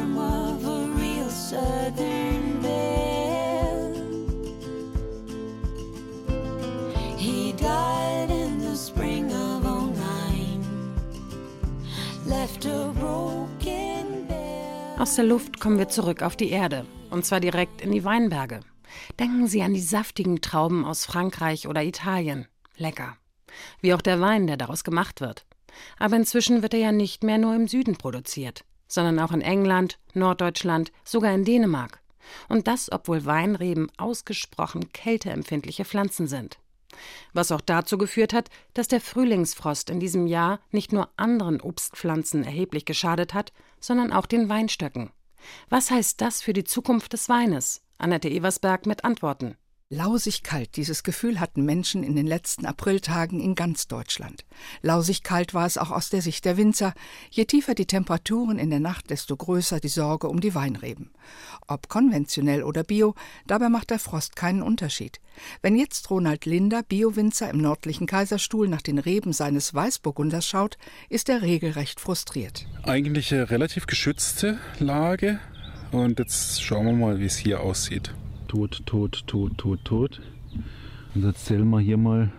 S3: Aus der Luft kommen wir zurück auf die Erde, und zwar direkt in die Weinberge. Denken Sie an die saftigen Trauben aus Frankreich oder Italien. Lecker. Wie auch der Wein, der daraus gemacht wird. Aber inzwischen wird er ja nicht mehr nur im Süden produziert, sondern auch in England, Norddeutschland, sogar in Dänemark. Und das, obwohl Weinreben ausgesprochen kälteempfindliche Pflanzen sind. Was auch dazu geführt hat, dass der Frühlingsfrost in diesem Jahr nicht nur anderen Obstpflanzen erheblich geschadet hat, sondern auch den Weinstöcken. Was heißt das für die Zukunft des Weines? Annette Eversberg mit Antworten.
S16: Lausig kalt, dieses Gefühl hatten Menschen in den letzten Apriltagen in ganz Deutschland. Lausig kalt war es auch aus der Sicht der Winzer. Je tiefer die Temperaturen in der Nacht, desto größer die Sorge um die Weinreben. Ob konventionell oder bio, dabei macht der Frost keinen Unterschied. Wenn jetzt Ronald Linder, Bio-Winzer im nördlichen Kaiserstuhl, nach den Reben seines Weißburgunders schaut, ist er regelrecht frustriert.
S17: Eigentlich eine relativ geschützte Lage. Und jetzt schauen wir mal, wie es hier aussieht. Tot, tot, tot, tot, tot. Und jetzt zählen wir hier mal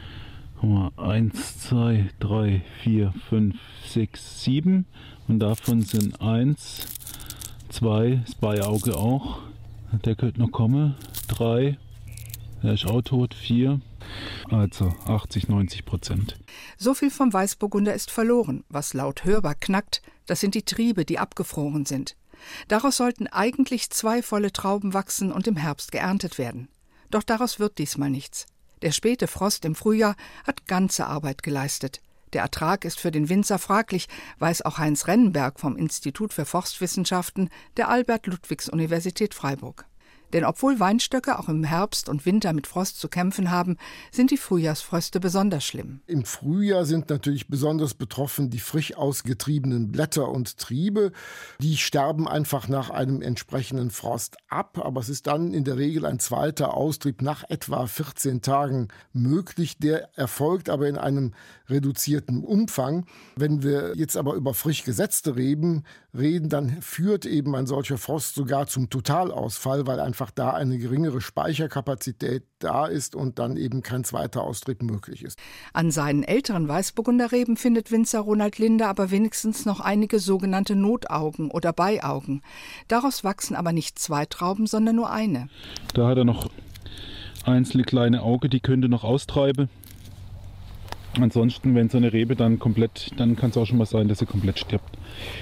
S17: eins, zwei, drei, vier, fünf, sechs, sieben. Und davon sind eins, zwei, das Beiauge auch. Der könnte noch kommen. drei, der ist auch tot. vier. Also achtzig, neunzig Prozent.
S16: So viel vom Weißburgunder ist verloren. Was laut hörbar knackt, das sind die Triebe, die abgefroren sind. Daraus sollten eigentlich zwei volle Trauben wachsen und im Herbst geerntet werden. Doch daraus wird diesmal nichts. Der späte Frost im Frühjahr hat ganze Arbeit geleistet. Der Ertrag ist für den Winzer fraglich, weiß auch Heinz Rennenberg vom Institut für Forstwissenschaften der Albert-Ludwigs-Universität Freiburg. Denn obwohl Weinstöcke auch im Herbst und Winter mit Frost zu kämpfen haben, sind die Frühjahrsfröste besonders schlimm.
S9: Im Frühjahr sind natürlich besonders betroffen die frisch ausgetriebenen Blätter und Triebe. Die sterben einfach nach einem entsprechenden Frost ab. Aber es ist dann in der Regel ein zweiter Austrieb nach etwa vierzehn Tagen möglich. Der erfolgt aber in einem reduzierten Umfang. Wenn wir jetzt aber über frisch gesetzte Reben reden, dann führt eben ein solcher Frost sogar zum Totalausfall, weil einfach da eine geringere Speicherkapazität da ist und dann eben kein zweiter Austrieb möglich ist.
S16: An seinen älteren Weißburgunderreben findet Winzer Ronald Linder aber wenigstens noch einige sogenannte Notaugen oder Beiaugen. Daraus wachsen aber nicht zwei Trauben, sondern nur eine.
S17: Da hat er noch einzelne kleine Auge, die könnte noch austreiben. Ansonsten, wenn so eine Rebe dann komplett, dann kann es auch schon mal sein, dass sie komplett stirbt.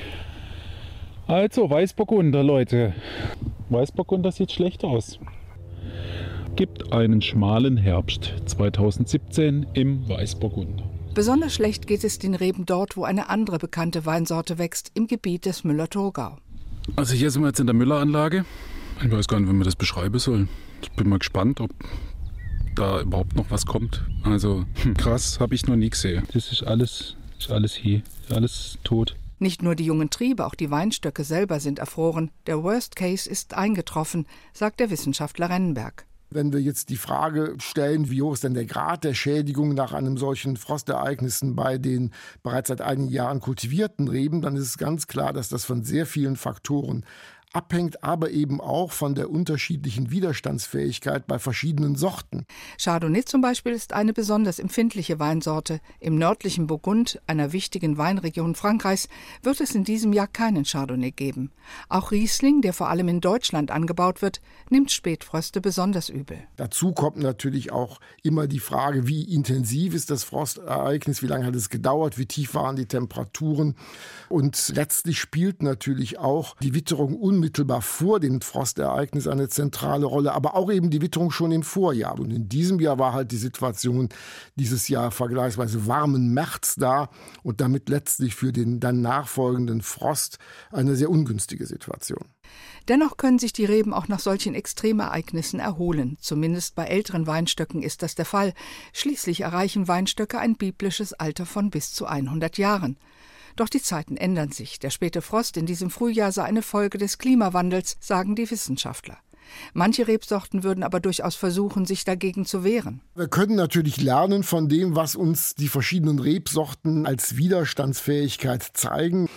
S17: Also, Weißburgunder, Leute. Weißburgunder sieht schlecht aus. Gibt einen schmalen Herbst zweitausendsiebzehn im Weißburgunder.
S16: Besonders schlecht geht es den Reben dort, wo eine andere bekannte Weinsorte wächst, im Gebiet des Müller-Thurgau.
S17: Also hier sind wir jetzt in der Mülleranlage. Ich weiß gar nicht, wie man das beschreiben soll. Ich bin mal gespannt, ob da überhaupt noch was kommt. Also krass, habe ich noch nie gesehen. Das ist alles, ist alles hier, alles tot.
S16: Nicht nur die jungen Triebe, auch die Weinstöcke selber sind erfroren. Der Worst Case ist eingetroffen, sagt der Wissenschaftler Rennenberg.
S9: Wenn wir jetzt die Frage stellen, wie hoch ist denn der Grad der Schädigung nach einem solchen Frostereignissen bei den bereits seit einigen Jahren kultivierten Reben, dann ist es ganz klar, dass das von sehr vielen Faktoren abhängt, aber eben auch von der unterschiedlichen Widerstandsfähigkeit bei verschiedenen Sorten.
S16: Chardonnay zum Beispiel ist eine besonders empfindliche Weinsorte. Im nördlichen Burgund, einer wichtigen Weinregion Frankreichs, wird es in diesem Jahr keinen Chardonnay geben. Auch Riesling, der vor allem in Deutschland angebaut wird, nimmt Spätfröste besonders übel.
S9: Dazu kommt natürlich auch immer die Frage, wie intensiv ist das Frostereignis, wie lange hat es gedauert, wie tief waren die Temperaturen. Und letztlich spielt natürlich auch die Witterung unmittelbar vor dem Frostereignis eine zentrale Rolle, aber auch eben die Witterung schon im Vorjahr. Und in diesem Jahr war halt die Situation dieses Jahr vergleichsweise warmen März da und damit letztlich für den dann nachfolgenden Frost eine sehr ungünstige Situation.
S16: Dennoch können sich die Reben auch nach solchen Extremereignissen erholen. Zumindest bei älteren Weinstöcken ist das der Fall. Schließlich erreichen Weinstöcke ein biblisches Alter von bis zu hundert Jahren. Doch die Zeiten ändern sich. Der späte Frost in diesem Frühjahr sei eine Folge des Klimawandels, sagen die Wissenschaftler. Manche Rebsorten würden aber durchaus versuchen, sich dagegen zu wehren.
S9: Wir können natürlich lernen von dem, was uns die verschiedenen Rebsorten als Widerstandsfähigkeit zeigen.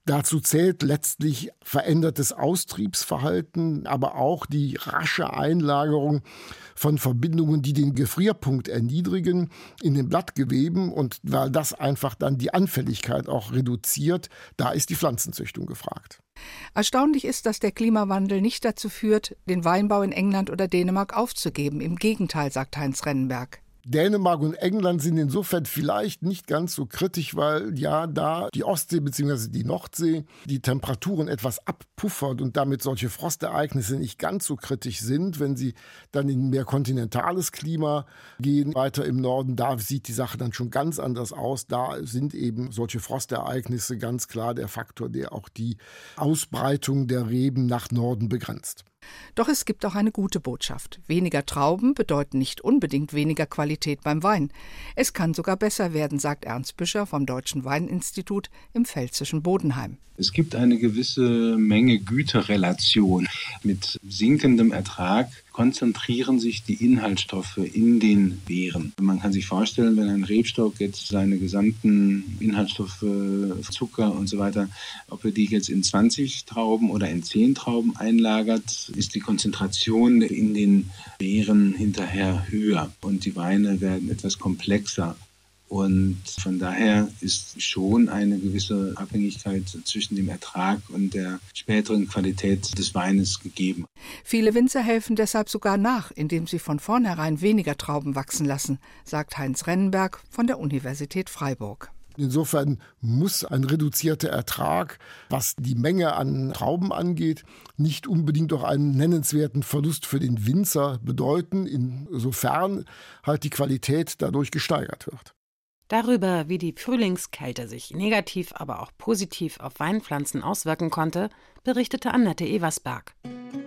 S18: Dazu zählt letztlich verändertes Austriebsverhalten, aber auch die rasche Einlagerung von Verbindungen, die den Gefrierpunkt erniedrigen in den Blattgeweben. Und weil das einfach dann die Anfälligkeit auch reduziert, da ist die Pflanzenzüchtung gefragt.
S16: Erstaunlich ist, dass der Klimawandel nicht dazu führt, den Weinbau in England oder Dänemark aufzugeben. Im Gegenteil, sagt Heinz Rennenberg.
S18: Dänemark und England sind insofern vielleicht nicht ganz so kritisch, weil ja da die Ostsee bzw. die Nordsee die Temperaturen etwas abpuffert und damit solche Frostereignisse nicht ganz so kritisch sind. Wenn sie dann in mehr kontinentales Klima gehen, weiter im Norden, da sieht die Sache dann schon ganz anders aus. Da sind eben solche Frostereignisse ganz klar der Faktor, der auch die Ausbreitung der Reben nach Norden begrenzt.
S16: Doch es gibt auch eine gute Botschaft. Weniger Trauben bedeuten nicht unbedingt weniger Qualität beim Wein. Es kann sogar besser werden, sagt Ernst Büscher vom Deutschen Weininstitut im pfälzischen Bodenheim.
S17: Es gibt eine gewisse Menge-Güte-Relation. Mit sinkendem Ertrag konzentrieren sich die Inhaltsstoffe in den Beeren. Man kann sich vorstellen, wenn ein Rebstock jetzt seine gesamten Inhaltsstoffe, Zucker und so weiter, ob er die jetzt in zwanzig Trauben oder in zehn Trauben einlagert, ist die Konzentration in den Beeren hinterher höher und die Weine werden etwas komplexer. Und von daher ist schon eine gewisse Abhängigkeit zwischen dem Ertrag und der späteren Qualität des Weines gegeben.
S16: Viele Winzer helfen deshalb sogar nach, indem sie von vornherein weniger Trauben wachsen lassen, sagt Heinz Rennenberg von der Universität Freiburg.
S18: Insofern muss ein reduzierter Ertrag, was die Menge an Trauben angeht, nicht unbedingt auch einen nennenswerten Verlust für den Winzer bedeuten, insofern halt die Qualität dadurch gesteigert wird.
S3: Darüber, wie die Frühlingskälte sich negativ, aber auch positiv auf Weinpflanzen auswirken konnte, berichtete Annette Eversberg.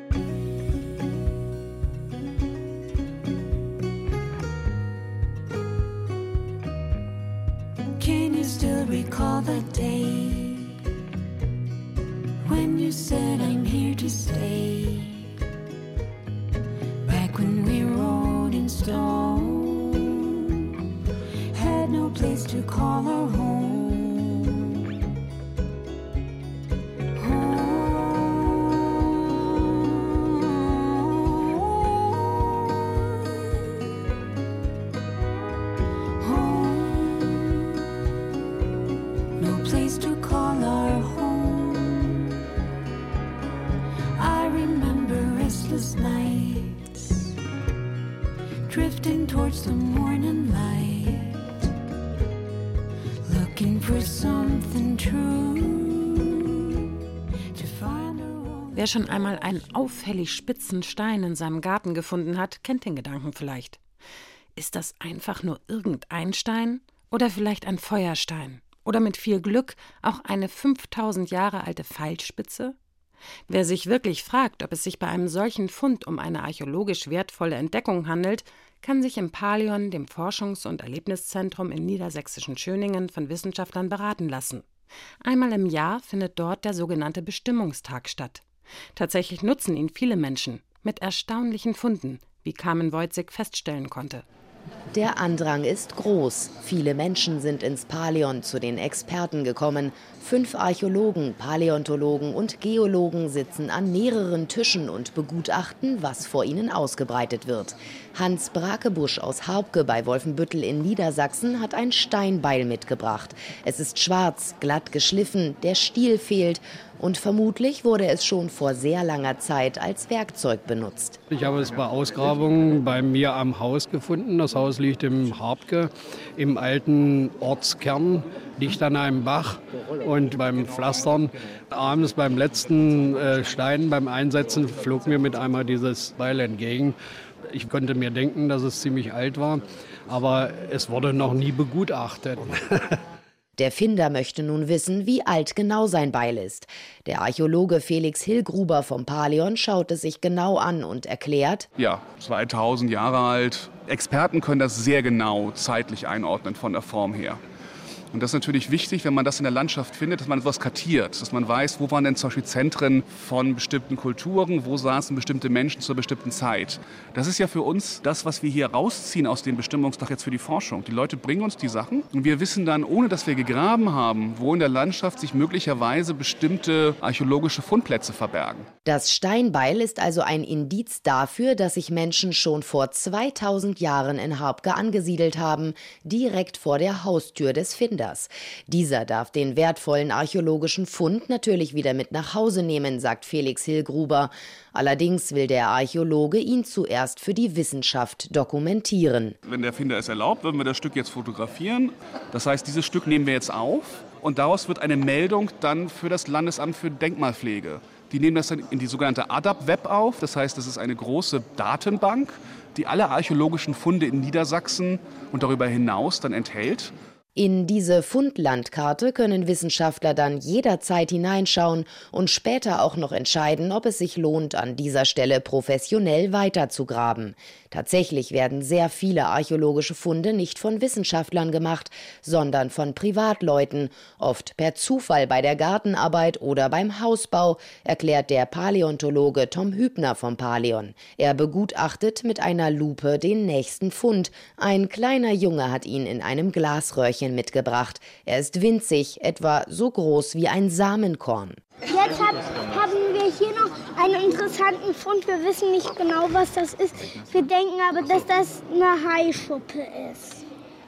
S8: Can you still recall the day when you said I'm here to stay? Back when we rode in stone, had no place to call our home. Nights, drifting towards the morning light, looking for something true to find a...
S3: Wer schon einmal einen auffällig spitzen Stein in seinem Garten gefunden hat, kennt den Gedanken vielleicht. Ist das einfach nur irgendein Stein oder vielleicht ein Feuerstein? Oder mit viel Glück auch eine fünftausend Jahre alte Pfeilspitze? Wer sich wirklich fragt, ob es sich bei einem solchen Fund um eine archäologisch wertvolle Entdeckung handelt, kann sich im Palion, dem Forschungs- und Erlebniszentrum in niedersächsischen Schöningen, von Wissenschaftlern beraten lassen. Einmal im Jahr findet dort der sogenannte Bestimmungstag statt. Tatsächlich nutzen ihn viele Menschen, mit erstaunlichen Funden, wie Carmen Wojcik feststellen konnte.
S19: Der Andrang ist groß. Viele Menschen sind ins Palion zu den Experten gekommen. Fünf Archäologen, Paläontologen und Geologen sitzen an mehreren Tischen und begutachten, was vor ihnen ausgebreitet wird. Hans Brakebusch aus Haubke bei Wolfenbüttel in Niedersachsen hat ein Steinbeil mitgebracht. Es ist schwarz, glatt geschliffen, der Stiel fehlt und vermutlich wurde es schon vor sehr langer Zeit als Werkzeug benutzt.
S20: Ich habe es bei Ausgrabungen bei mir am Haus gefunden. Das Haus liegt im Haubke, im alten Ortskern, liegt an einem Bach. Und beim Pflastern, abends beim letzten äh, Stein, beim Einsetzen, flog mir mit einmal dieses Beil entgegen. Ich konnte mir denken, dass es ziemlich alt war, aber es wurde noch nie begutachtet.
S19: Der Finder möchte nun wissen, wie alt genau sein Beil ist. Der Archäologe Felix Hillgruber vom Palion schaut es sich genau an und erklärt:
S21: Ja, zweitausend Jahre alt. Experten können das sehr genau zeitlich einordnen von der Form her. Und das ist natürlich wichtig, wenn man das in der Landschaft findet, dass man etwas kartiert, dass man weiß, wo waren denn zum Beispiel Zentren von bestimmten Kulturen, wo saßen bestimmte Menschen zur bestimmten Zeit. Das ist ja für uns das, was wir hier rausziehen aus dem Bestimmungstag jetzt für die Forschung. Die Leute bringen uns die Sachen und wir wissen dann, ohne dass wir gegraben haben, wo in der Landschaft sich möglicherweise bestimmte archäologische Fundplätze verbergen.
S19: Das Steinbeil ist also ein Indiz dafür, dass sich Menschen schon vor zweitausend Jahren in Harbke angesiedelt haben, direkt vor der Haustür des Finders. Dieser darf den wertvollen archäologischen Fund natürlich wieder mit nach Hause nehmen, sagt Felix Hillgruber. Allerdings will der Archäologe ihn zuerst für die Wissenschaft dokumentieren.
S21: Wenn der Finder es erlaubt, würden wir das Stück jetzt fotografieren. Das heißt, dieses Stück nehmen wir jetzt auf und daraus wird eine Meldung dann für das Landesamt für Denkmalpflege. Die nehmen das dann in die sogenannte A D A P-Web auf. Das heißt, das ist eine große Datenbank, die alle archäologischen Funde in Niedersachsen und darüber hinaus dann enthält.
S19: In diese Fundlandkarte können Wissenschaftler dann jederzeit hineinschauen und später auch noch entscheiden, ob es sich lohnt, an dieser Stelle professionell weiterzugraben. Tatsächlich werden sehr viele archäologische Funde nicht von Wissenschaftlern gemacht, sondern von Privatleuten, oft per Zufall bei der Gartenarbeit oder beim Hausbau, erklärt der Paläontologe Tom Hübner vom Paleon. Er begutachtet mit einer Lupe den nächsten Fund. Ein kleiner Junge hat ihn in einem Glasröhrchen mitgebracht. Er ist winzig, etwa so groß wie ein Samenkorn.
S22: Jetzt hat, haben wir hier noch einen interessanten Fund. Wir wissen nicht genau, was das ist. Wir denken aber, dass das eine Haischuppe ist.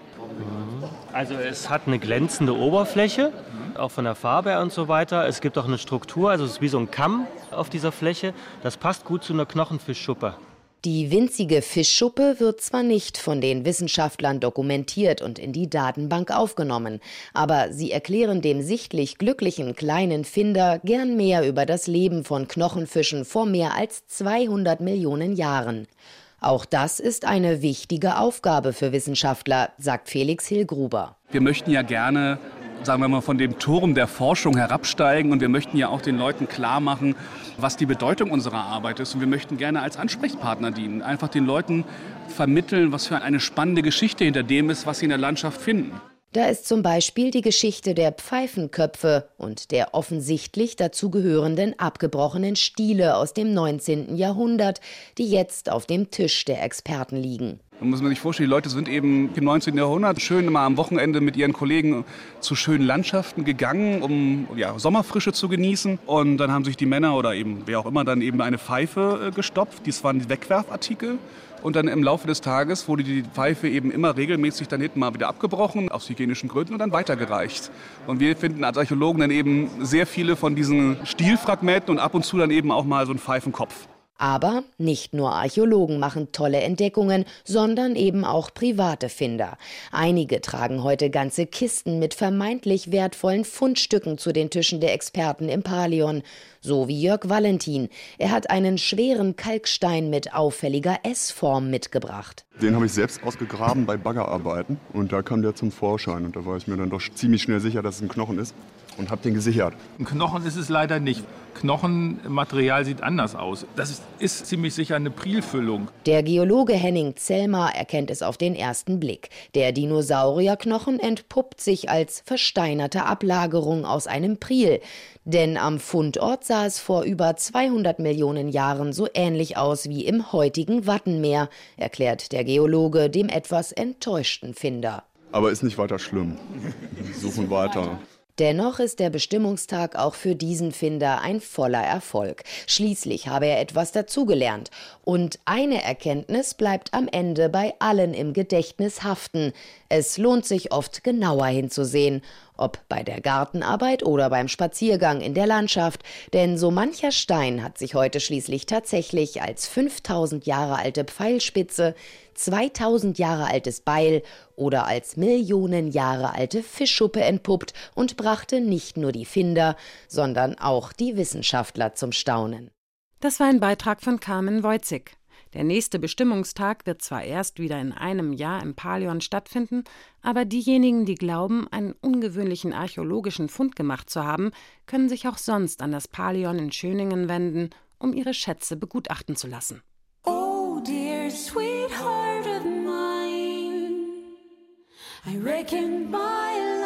S23: Also es hat eine glänzende Oberfläche, auch von der Farbe her und so weiter. Es gibt auch eine Struktur, also es ist wie so ein Kamm auf dieser Fläche. Das passt gut zu einer Knochenfischschuppe.
S19: Die winzige Fischschuppe wird zwar nicht von den Wissenschaftlern dokumentiert und in die Datenbank aufgenommen, aber sie erklären dem sichtlich glücklichen kleinen Finder gern mehr über das Leben von Knochenfischen vor mehr als zweihundert Millionen Jahren. Auch das ist eine wichtige Aufgabe für Wissenschaftler, sagt Felix Hillgruber.
S21: Wir möchten ja gerne, sagen wir mal, von dem Turm der Forschung herabsteigen und wir möchten ja auch den Leuten klar machen, was die Bedeutung unserer Arbeit ist. Und wir möchten gerne als Ansprechpartner dienen, einfach den Leuten vermitteln, was für eine spannende Geschichte hinter dem ist, was sie in der Landschaft finden.
S19: Da ist zum Beispiel die Geschichte der Pfeifenköpfe und der offensichtlich dazugehörenden abgebrochenen Stiele aus dem neunzehnten Jahrhundert, die jetzt auf dem Tisch der Experten liegen.
S21: Da muss man sich vorstellen, die Leute sind eben im neunzehnten Jahrhundert schön mal am Wochenende mit ihren Kollegen zu schönen Landschaften gegangen, um ja, Sommerfrische zu genießen. Und dann haben sich die Männer oder eben wer auch immer dann eben eine Pfeife äh, gestopft. Dies waren die Wegwerfartikel. Und dann im Laufe des Tages wurde die Pfeife eben immer regelmäßig dann hinten mal wieder abgebrochen, aus hygienischen Gründen, und dann weitergereicht. Und wir finden als Archäologen dann eben sehr viele von diesen Stielfragmenten und ab und zu dann eben auch mal so einen Pfeifenkopf.
S19: Aber nicht nur Archäologen machen tolle Entdeckungen, sondern eben auch private Finder. Einige tragen heute ganze Kisten mit vermeintlich wertvollen Fundstücken zu den Tischen der Experten im Paleon. So wie Jörg Valentin. Er hat einen schweren Kalkstein mit auffälliger S-Form mitgebracht.
S24: Den habe ich selbst ausgegraben bei Baggerarbeiten und da kam der zum Vorschein. Und da war ich mir dann doch ziemlich schnell sicher, dass es ein Knochen ist und habe den gesichert.
S25: Ein Knochen ist es leider nicht. Knochenmaterial sieht anders aus. Das ist, ist ziemlich sicher eine Prilfüllung.
S19: Der Geologe Henning Zellmer erkennt es auf den ersten Blick. Der Dinosaurierknochen entpuppt sich als versteinerte Ablagerung aus einem Pril. Denn am Fundort sah es vor über zweihundert Millionen Jahren so ähnlich aus wie im heutigen Wattenmeer, erklärt der Geologe dem etwas enttäuschten Finder.
S24: Aber ist nicht weiter schlimm. Wir suchen weiter.
S19: Dennoch ist der Bestimmungstag auch für diesen Finder ein voller Erfolg. Schließlich habe er etwas dazugelernt. Und eine Erkenntnis bleibt am Ende bei allen im Gedächtnis haften. Es lohnt sich oft genauer hinzusehen, ob bei der Gartenarbeit oder beim Spaziergang in der Landschaft. Denn so mancher Stein hat sich heute schließlich tatsächlich als fünftausend Jahre alte Pfeilspitze, zweitausend Jahre altes Beil oder als Millionen Jahre alte Fischschuppe entpuppt und brachte nicht nur die Finder, sondern auch die Wissenschaftler zum Staunen.
S3: Das war ein Beitrag von Carmen Wojcik. Der nächste Bestimmungstag wird zwar erst wieder in einem Jahr im Paleon stattfinden, aber diejenigen, die glauben, einen ungewöhnlichen archäologischen Fund gemacht zu haben, können sich auch sonst an das Paleon in Schöningen wenden, um ihre Schätze begutachten zu lassen.
S8: Oh, dear sweetheart of mine, I reckon my life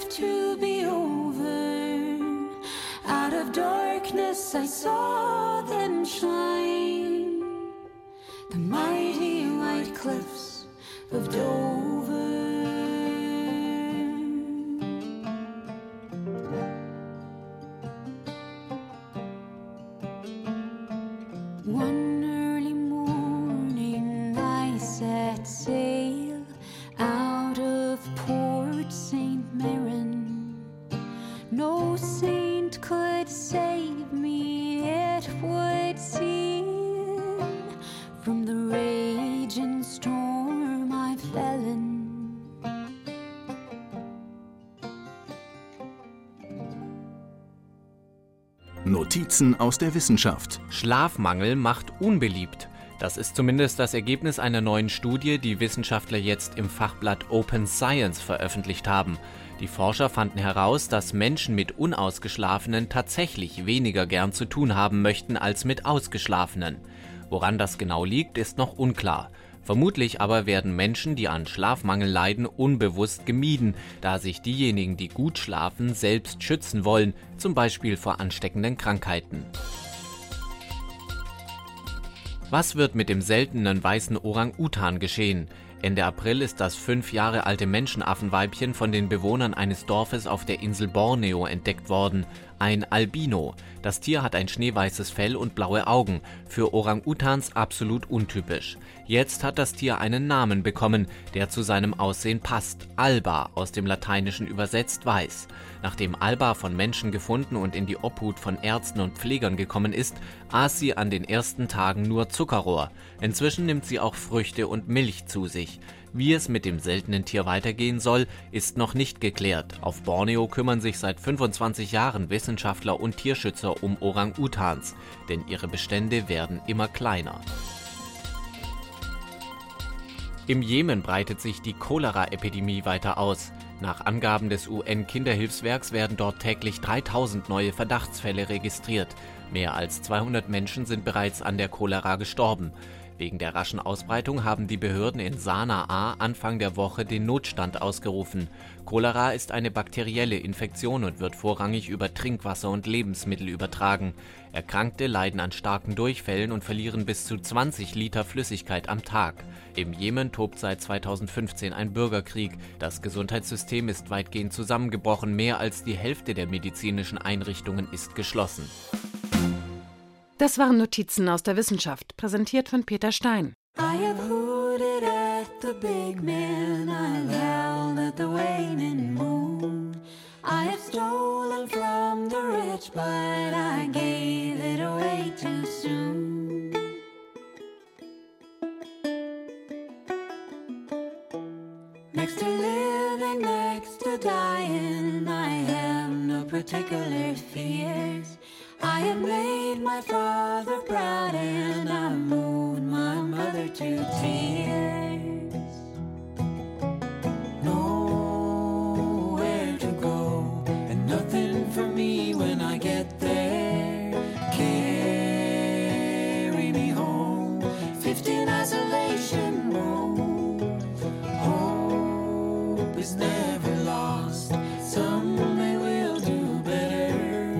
S8: have to be over. Out of darkness I saw them shine, the mighty white cliffs of Dover. One early morning I set sail out of Port Saint Mirren. No saint could save me, it would seem, from the raging storm I fell in.
S1: Notizen aus der Wissenschaft.
S2: Schlafmangel macht unbeliebt. Das ist zumindest das Ergebnis einer neuen Studie, die Wissenschaftler jetzt im Fachblatt Open Science veröffentlicht haben. Die Forscher fanden heraus, dass Menschen mit Unausgeschlafenen tatsächlich weniger gern zu tun haben möchten als mit Ausgeschlafenen. Woran das genau liegt, ist noch unklar. Vermutlich aber werden Menschen, die an Schlafmangel leiden, unbewusst gemieden, da sich diejenigen, die gut schlafen, selbst schützen wollen, zum Beispiel vor ansteckenden Krankheiten. Was wird mit dem seltenen weißen Orang-Utan geschehen? Ende April ist das fünf Jahre alte Menschenaffenweibchen von den Bewohnern eines Dorfes auf der Insel Borneo entdeckt worden. Ein Albino. Das Tier hat ein schneeweißes Fell und blaue Augen. Für Orang-Utans absolut untypisch. Jetzt hat das Tier einen Namen bekommen, der zu seinem Aussehen passt. Alba, aus dem Lateinischen übersetzt weiß. Nachdem Alba von Menschen gefunden und in die Obhut von Ärzten und Pflegern gekommen ist, aß sie an den ersten Tagen nur Zuckerrohr. Inzwischen nimmt sie auch Früchte und Milch zu sich. Wie es mit dem seltenen Tier weitergehen soll, ist noch nicht geklärt. Auf Borneo kümmern sich seit fünfundzwanzig Jahren Wissenschaftler und Tierschützer um Orang-Utans, denn ihre Bestände werden immer kleiner. Im Jemen breitet sich die Cholera-Epidemie weiter aus. Nach Angaben des U N-Kinderhilfswerks werden dort täglich dreitausend neue Verdachtsfälle registriert. Mehr als zweihundert Menschen sind bereits an der Cholera gestorben. Wegen der raschen Ausbreitung haben die Behörden in Sanaa Anfang der Woche den Notstand ausgerufen. Cholera ist eine bakterielle Infektion und wird vorrangig über Trinkwasser und Lebensmittel übertragen. Erkrankte leiden an starken Durchfällen und verlieren bis zu zwanzig Liter Flüssigkeit am Tag. Im Jemen tobt seit zweitausendfünfzehn ein Bürgerkrieg. Das Gesundheitssystem ist weitgehend zusammengebrochen. Mehr als die Hälfte der medizinischen Einrichtungen ist geschlossen.
S3: Das waren Notizen aus der Wissenschaft, präsentiert von Peter Stein.
S8: I have hooted at the big man, I've howled at the waning moon. I have stolen from the rich, but I gave it away too soon. Next to living, next to dying, I have no particular fears. I have made my father proud and I moved my mother to tears. Nowhere to go and nothing for me when I get there. Carry me home, fifteen isolation rows. Hope is never lost, someday we'll do better.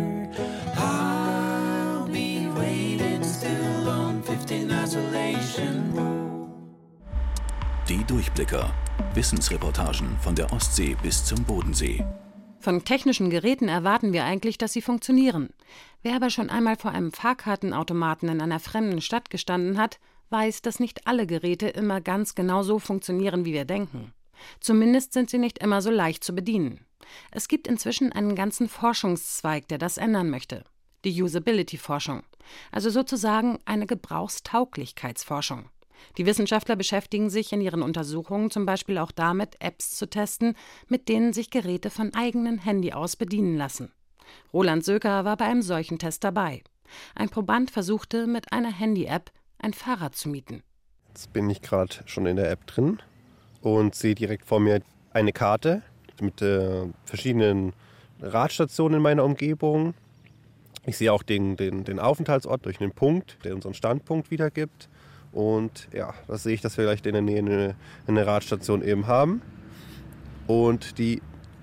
S1: Die Durchblicker. Wissensreportagen von der Ostsee bis zum Bodensee.
S3: Von technischen Geräten erwarten wir eigentlich, dass sie funktionieren. Wer aber schon einmal vor einem Fahrkartenautomaten in einer fremden Stadt gestanden hat, weiß, dass nicht alle Geräte immer ganz genau so funktionieren, wie wir denken. Zumindest sind sie nicht immer so leicht zu bedienen. Es gibt inzwischen einen ganzen Forschungszweig, der das ändern möchte. Die Usability-Forschung, also sozusagen eine Gebrauchstauglichkeitsforschung. Die Wissenschaftler beschäftigen sich in ihren Untersuchungen zum Beispiel auch damit, Apps zu testen, mit denen sich Geräte von eigenen Handy aus bedienen lassen. Roland Söker war bei einem solchen Test dabei. Ein Proband versuchte, mit einer Handy-App ein Fahrrad zu mieten.
S4: Jetzt bin ich gerade schon in der App drin und sehe direkt vor mir eine Karte mit äh, verschiedenen Radstationen in meiner Umgebung. Ich sehe auch den, den, den Aufenthaltsort durch einen Punkt, der unseren Standpunkt wiedergibt. Und ja, da sehe ich, dass wir gleich in der Nähe eine, eine Radstation eben haben. Und die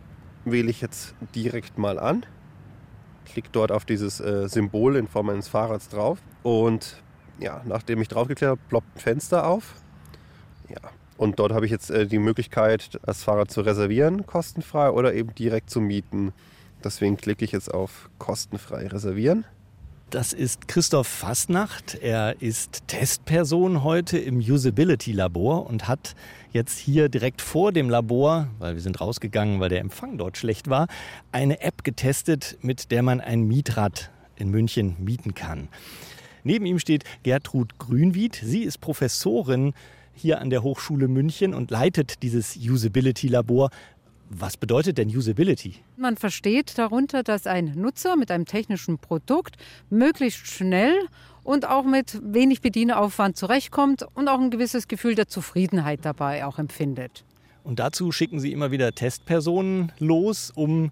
S4: wähle ich jetzt direkt mal an. Klick dort auf dieses äh, Symbol in Form eines Fahrrads drauf. Und ja, nachdem ich draufgeklickt habe, ploppt ein Fenster auf. Ja. Und dort habe ich jetzt äh, die Möglichkeit, das Fahrrad zu reservieren, kostenfrei, oder eben direkt zu mieten. Deswegen klicke ich jetzt auf kostenfrei reservieren.
S5: Das ist Christoph Fasnacht. Er ist Testperson heute im Usability-Labor und hat jetzt hier direkt vor dem Labor, weil wir sind rausgegangen, weil der Empfang dort schlecht war, eine App getestet, mit der man ein Mietrad in München mieten kann. Neben ihm steht Gertrud Grünwied. Sie ist Professorin hier an der Hochschule München und leitet dieses Usability-Labor. Was bedeutet denn Usability?
S6: Man versteht darunter, dass ein Nutzer mit einem technischen Produkt möglichst schnell und auch mit wenig Bedienaufwand zurechtkommt und auch ein gewisses Gefühl der Zufriedenheit dabei auch empfindet.
S5: Und dazu schicken Sie immer wieder Testpersonen los, um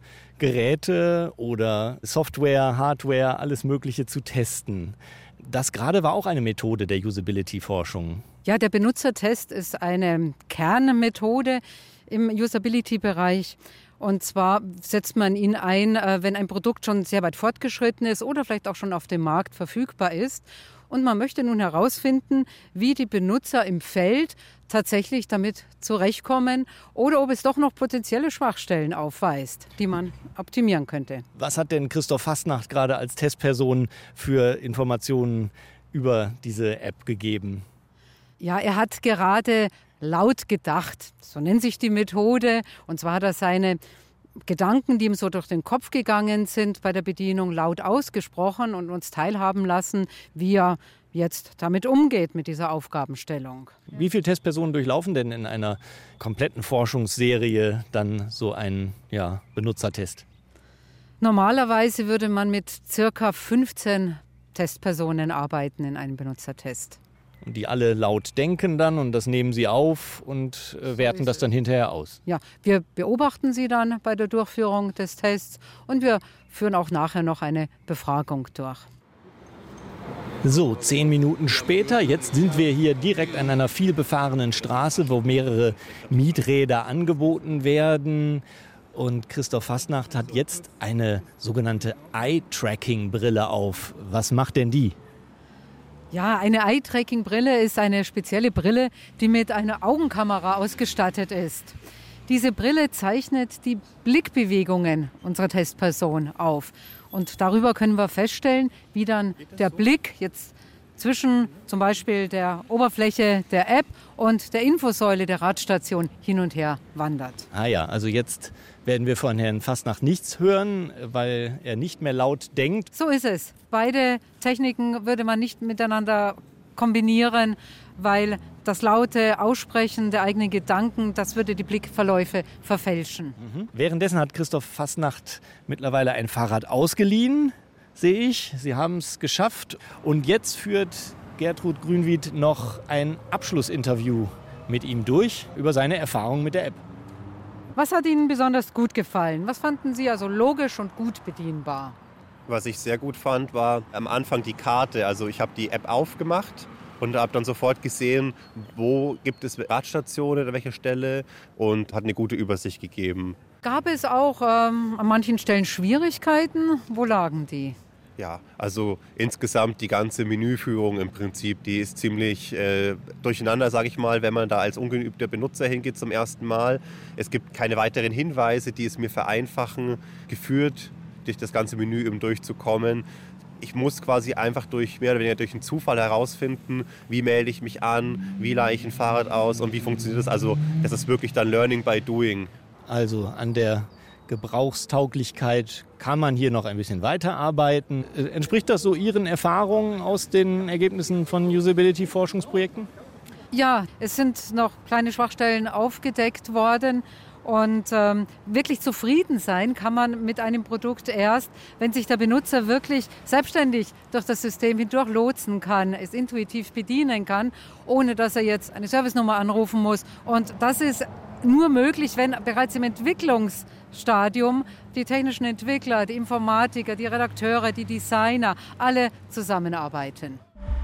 S5: Geräte oder Software, Hardware, alles Mögliche zu testen. Das gerade war auch eine Methode der Usability-Forschung.
S6: Ja, der Benutzertest ist eine Kernmethode im Usability-Bereich. Und zwar setzt man ihn ein, wenn ein Produkt schon sehr weit fortgeschritten ist oder vielleicht auch schon auf dem Markt verfügbar ist. Und man möchte nun herausfinden, wie die Benutzer im Feld tatsächlich damit zurechtkommen oder ob es doch noch potenzielle Schwachstellen aufweist, die man optimieren könnte.
S5: Was hat denn Christoph Fasnacht gerade als Testperson für Informationen über diese App gegeben?
S6: Ja, er hat gerade laut gedacht, so nennt sich die Methode. Und zwar hat er seine Gedanken, die ihm so durch den Kopf gegangen sind, bei der Bedienung laut ausgesprochen und uns teilhaben lassen, wie er jetzt damit umgeht, mit dieser Aufgabenstellung.
S5: Wie viele Testpersonen durchlaufen denn in einer kompletten Forschungsserie dann so einen ja, Benutzertest?
S6: Normalerweise würde man mit circa fünfzehn Testpersonen arbeiten in einem Benutzertest.
S5: Und die alle laut denken dann und das nehmen sie auf und äh, werten das dann hinterher aus.
S6: Ja, wir beobachten sie dann bei der Durchführung des Tests und wir führen auch nachher noch eine Befragung durch.
S5: So, zehn Minuten später, jetzt sind wir hier direkt an einer vielbefahrenen Straße, wo mehrere Mieträder angeboten werden. Und Christoph Fasnacht hat jetzt eine sogenannte Eye-Tracking-Brille auf. Was macht denn die?
S6: Ja, eine Eye-Tracking-Brille ist eine spezielle Brille, die mit einer Augenkamera ausgestattet ist. Diese Brille zeichnet die Blickbewegungen unserer Testperson auf. Und darüber können wir feststellen, wie dann der Blick jetzt zwischen zum Beispiel der Oberfläche der App und der Infosäule der Radstation hin und her wandert.
S5: Ah ja, also jetzt werden wir von Herrn Fasnacht nichts hören, weil er nicht mehr laut denkt.
S6: So ist es. Beide Techniken würde man nicht miteinander kombinieren, weil das laute Aussprechen der eigenen Gedanken, das würde die Blickverläufe verfälschen.
S5: Mhm. Währenddessen hat Christoph Fasnacht mittlerweile ein Fahrrad ausgeliehen, sehe ich. Sie haben es geschafft. Und jetzt führt Gertrud Grünwied noch ein Abschlussinterview mit ihm durch über seine Erfahrungen mit der App.
S6: Was hat Ihnen besonders gut gefallen? Was fanden Sie also logisch und gut bedienbar?
S4: Was ich sehr gut fand, war am Anfang die Karte. Also ich habe die App aufgemacht und habe dann sofort gesehen, wo gibt es Radstationen, an welcher Stelle, und hat eine gute Übersicht gegeben.
S6: Gab es auch ähm, an manchen Stellen Schwierigkeiten? Wo lagen die?
S4: Ja, also insgesamt die ganze Menüführung im Prinzip, die ist ziemlich äh, durcheinander, sage ich mal, wenn man da als ungeübter Benutzer hingeht zum ersten Mal. Es gibt keine weiteren Hinweise, die es mir vereinfachen, geführt durch das ganze Menü eben durchzukommen. Ich muss quasi einfach durch mehr oder weniger durch einen Zufall herausfinden, wie melde ich mich an, wie leihe ich ein Fahrrad aus und wie funktioniert das. Also das ist wirklich dann Learning by Doing.
S5: Also an der Gebrauchstauglichkeit kann man hier noch ein bisschen weiterarbeiten. Entspricht das so Ihren Erfahrungen aus den Ergebnissen von Usability-Forschungsprojekten?
S6: Ja, es sind noch kleine Schwachstellen aufgedeckt worden. Und ähm, wirklich zufrieden sein kann man mit einem Produkt erst, wenn sich der Benutzer wirklich selbstständig durch das System hindurch lotsen kann, es intuitiv bedienen kann, ohne dass er jetzt eine Servicenummer anrufen muss. Und das ist nur möglich, wenn bereits im Entwicklungsstadium die technischen Entwickler, die Informatiker, die Redakteure, die Designer alle zusammenarbeiten.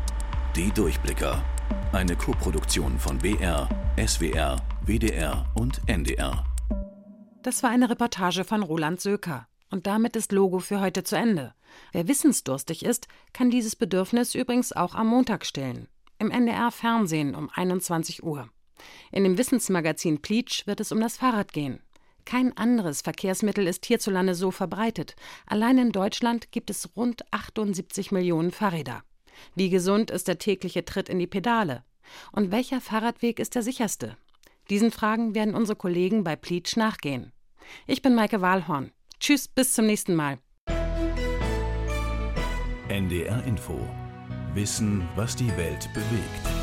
S1: Die Durchblicker. Eine Koproduktion von B R, S W R, W D R und N D R.
S3: Das war eine Reportage von Roland Söker. Und damit ist Logo für heute zu Ende. Wer wissensdurstig ist, kann dieses Bedürfnis übrigens auch am Montag stillen. Im N D R-Fernsehen um einundzwanzig Uhr. In dem Wissensmagazin Pleatsch wird es um das Fahrrad gehen. Kein anderes Verkehrsmittel ist hierzulande so verbreitet. Allein in Deutschland gibt es rund achtundsiebzig Millionen Fahrräder. Wie gesund ist der tägliche Tritt in die Pedale? Und welcher Fahrradweg ist der sicherste? Diesen Fragen werden unsere Kollegen bei Pleatsch nachgehen. Ich bin Maike Wahlhorn. Tschüss, bis zum nächsten Mal.
S1: N D R Info. Wissen, was die Welt bewegt.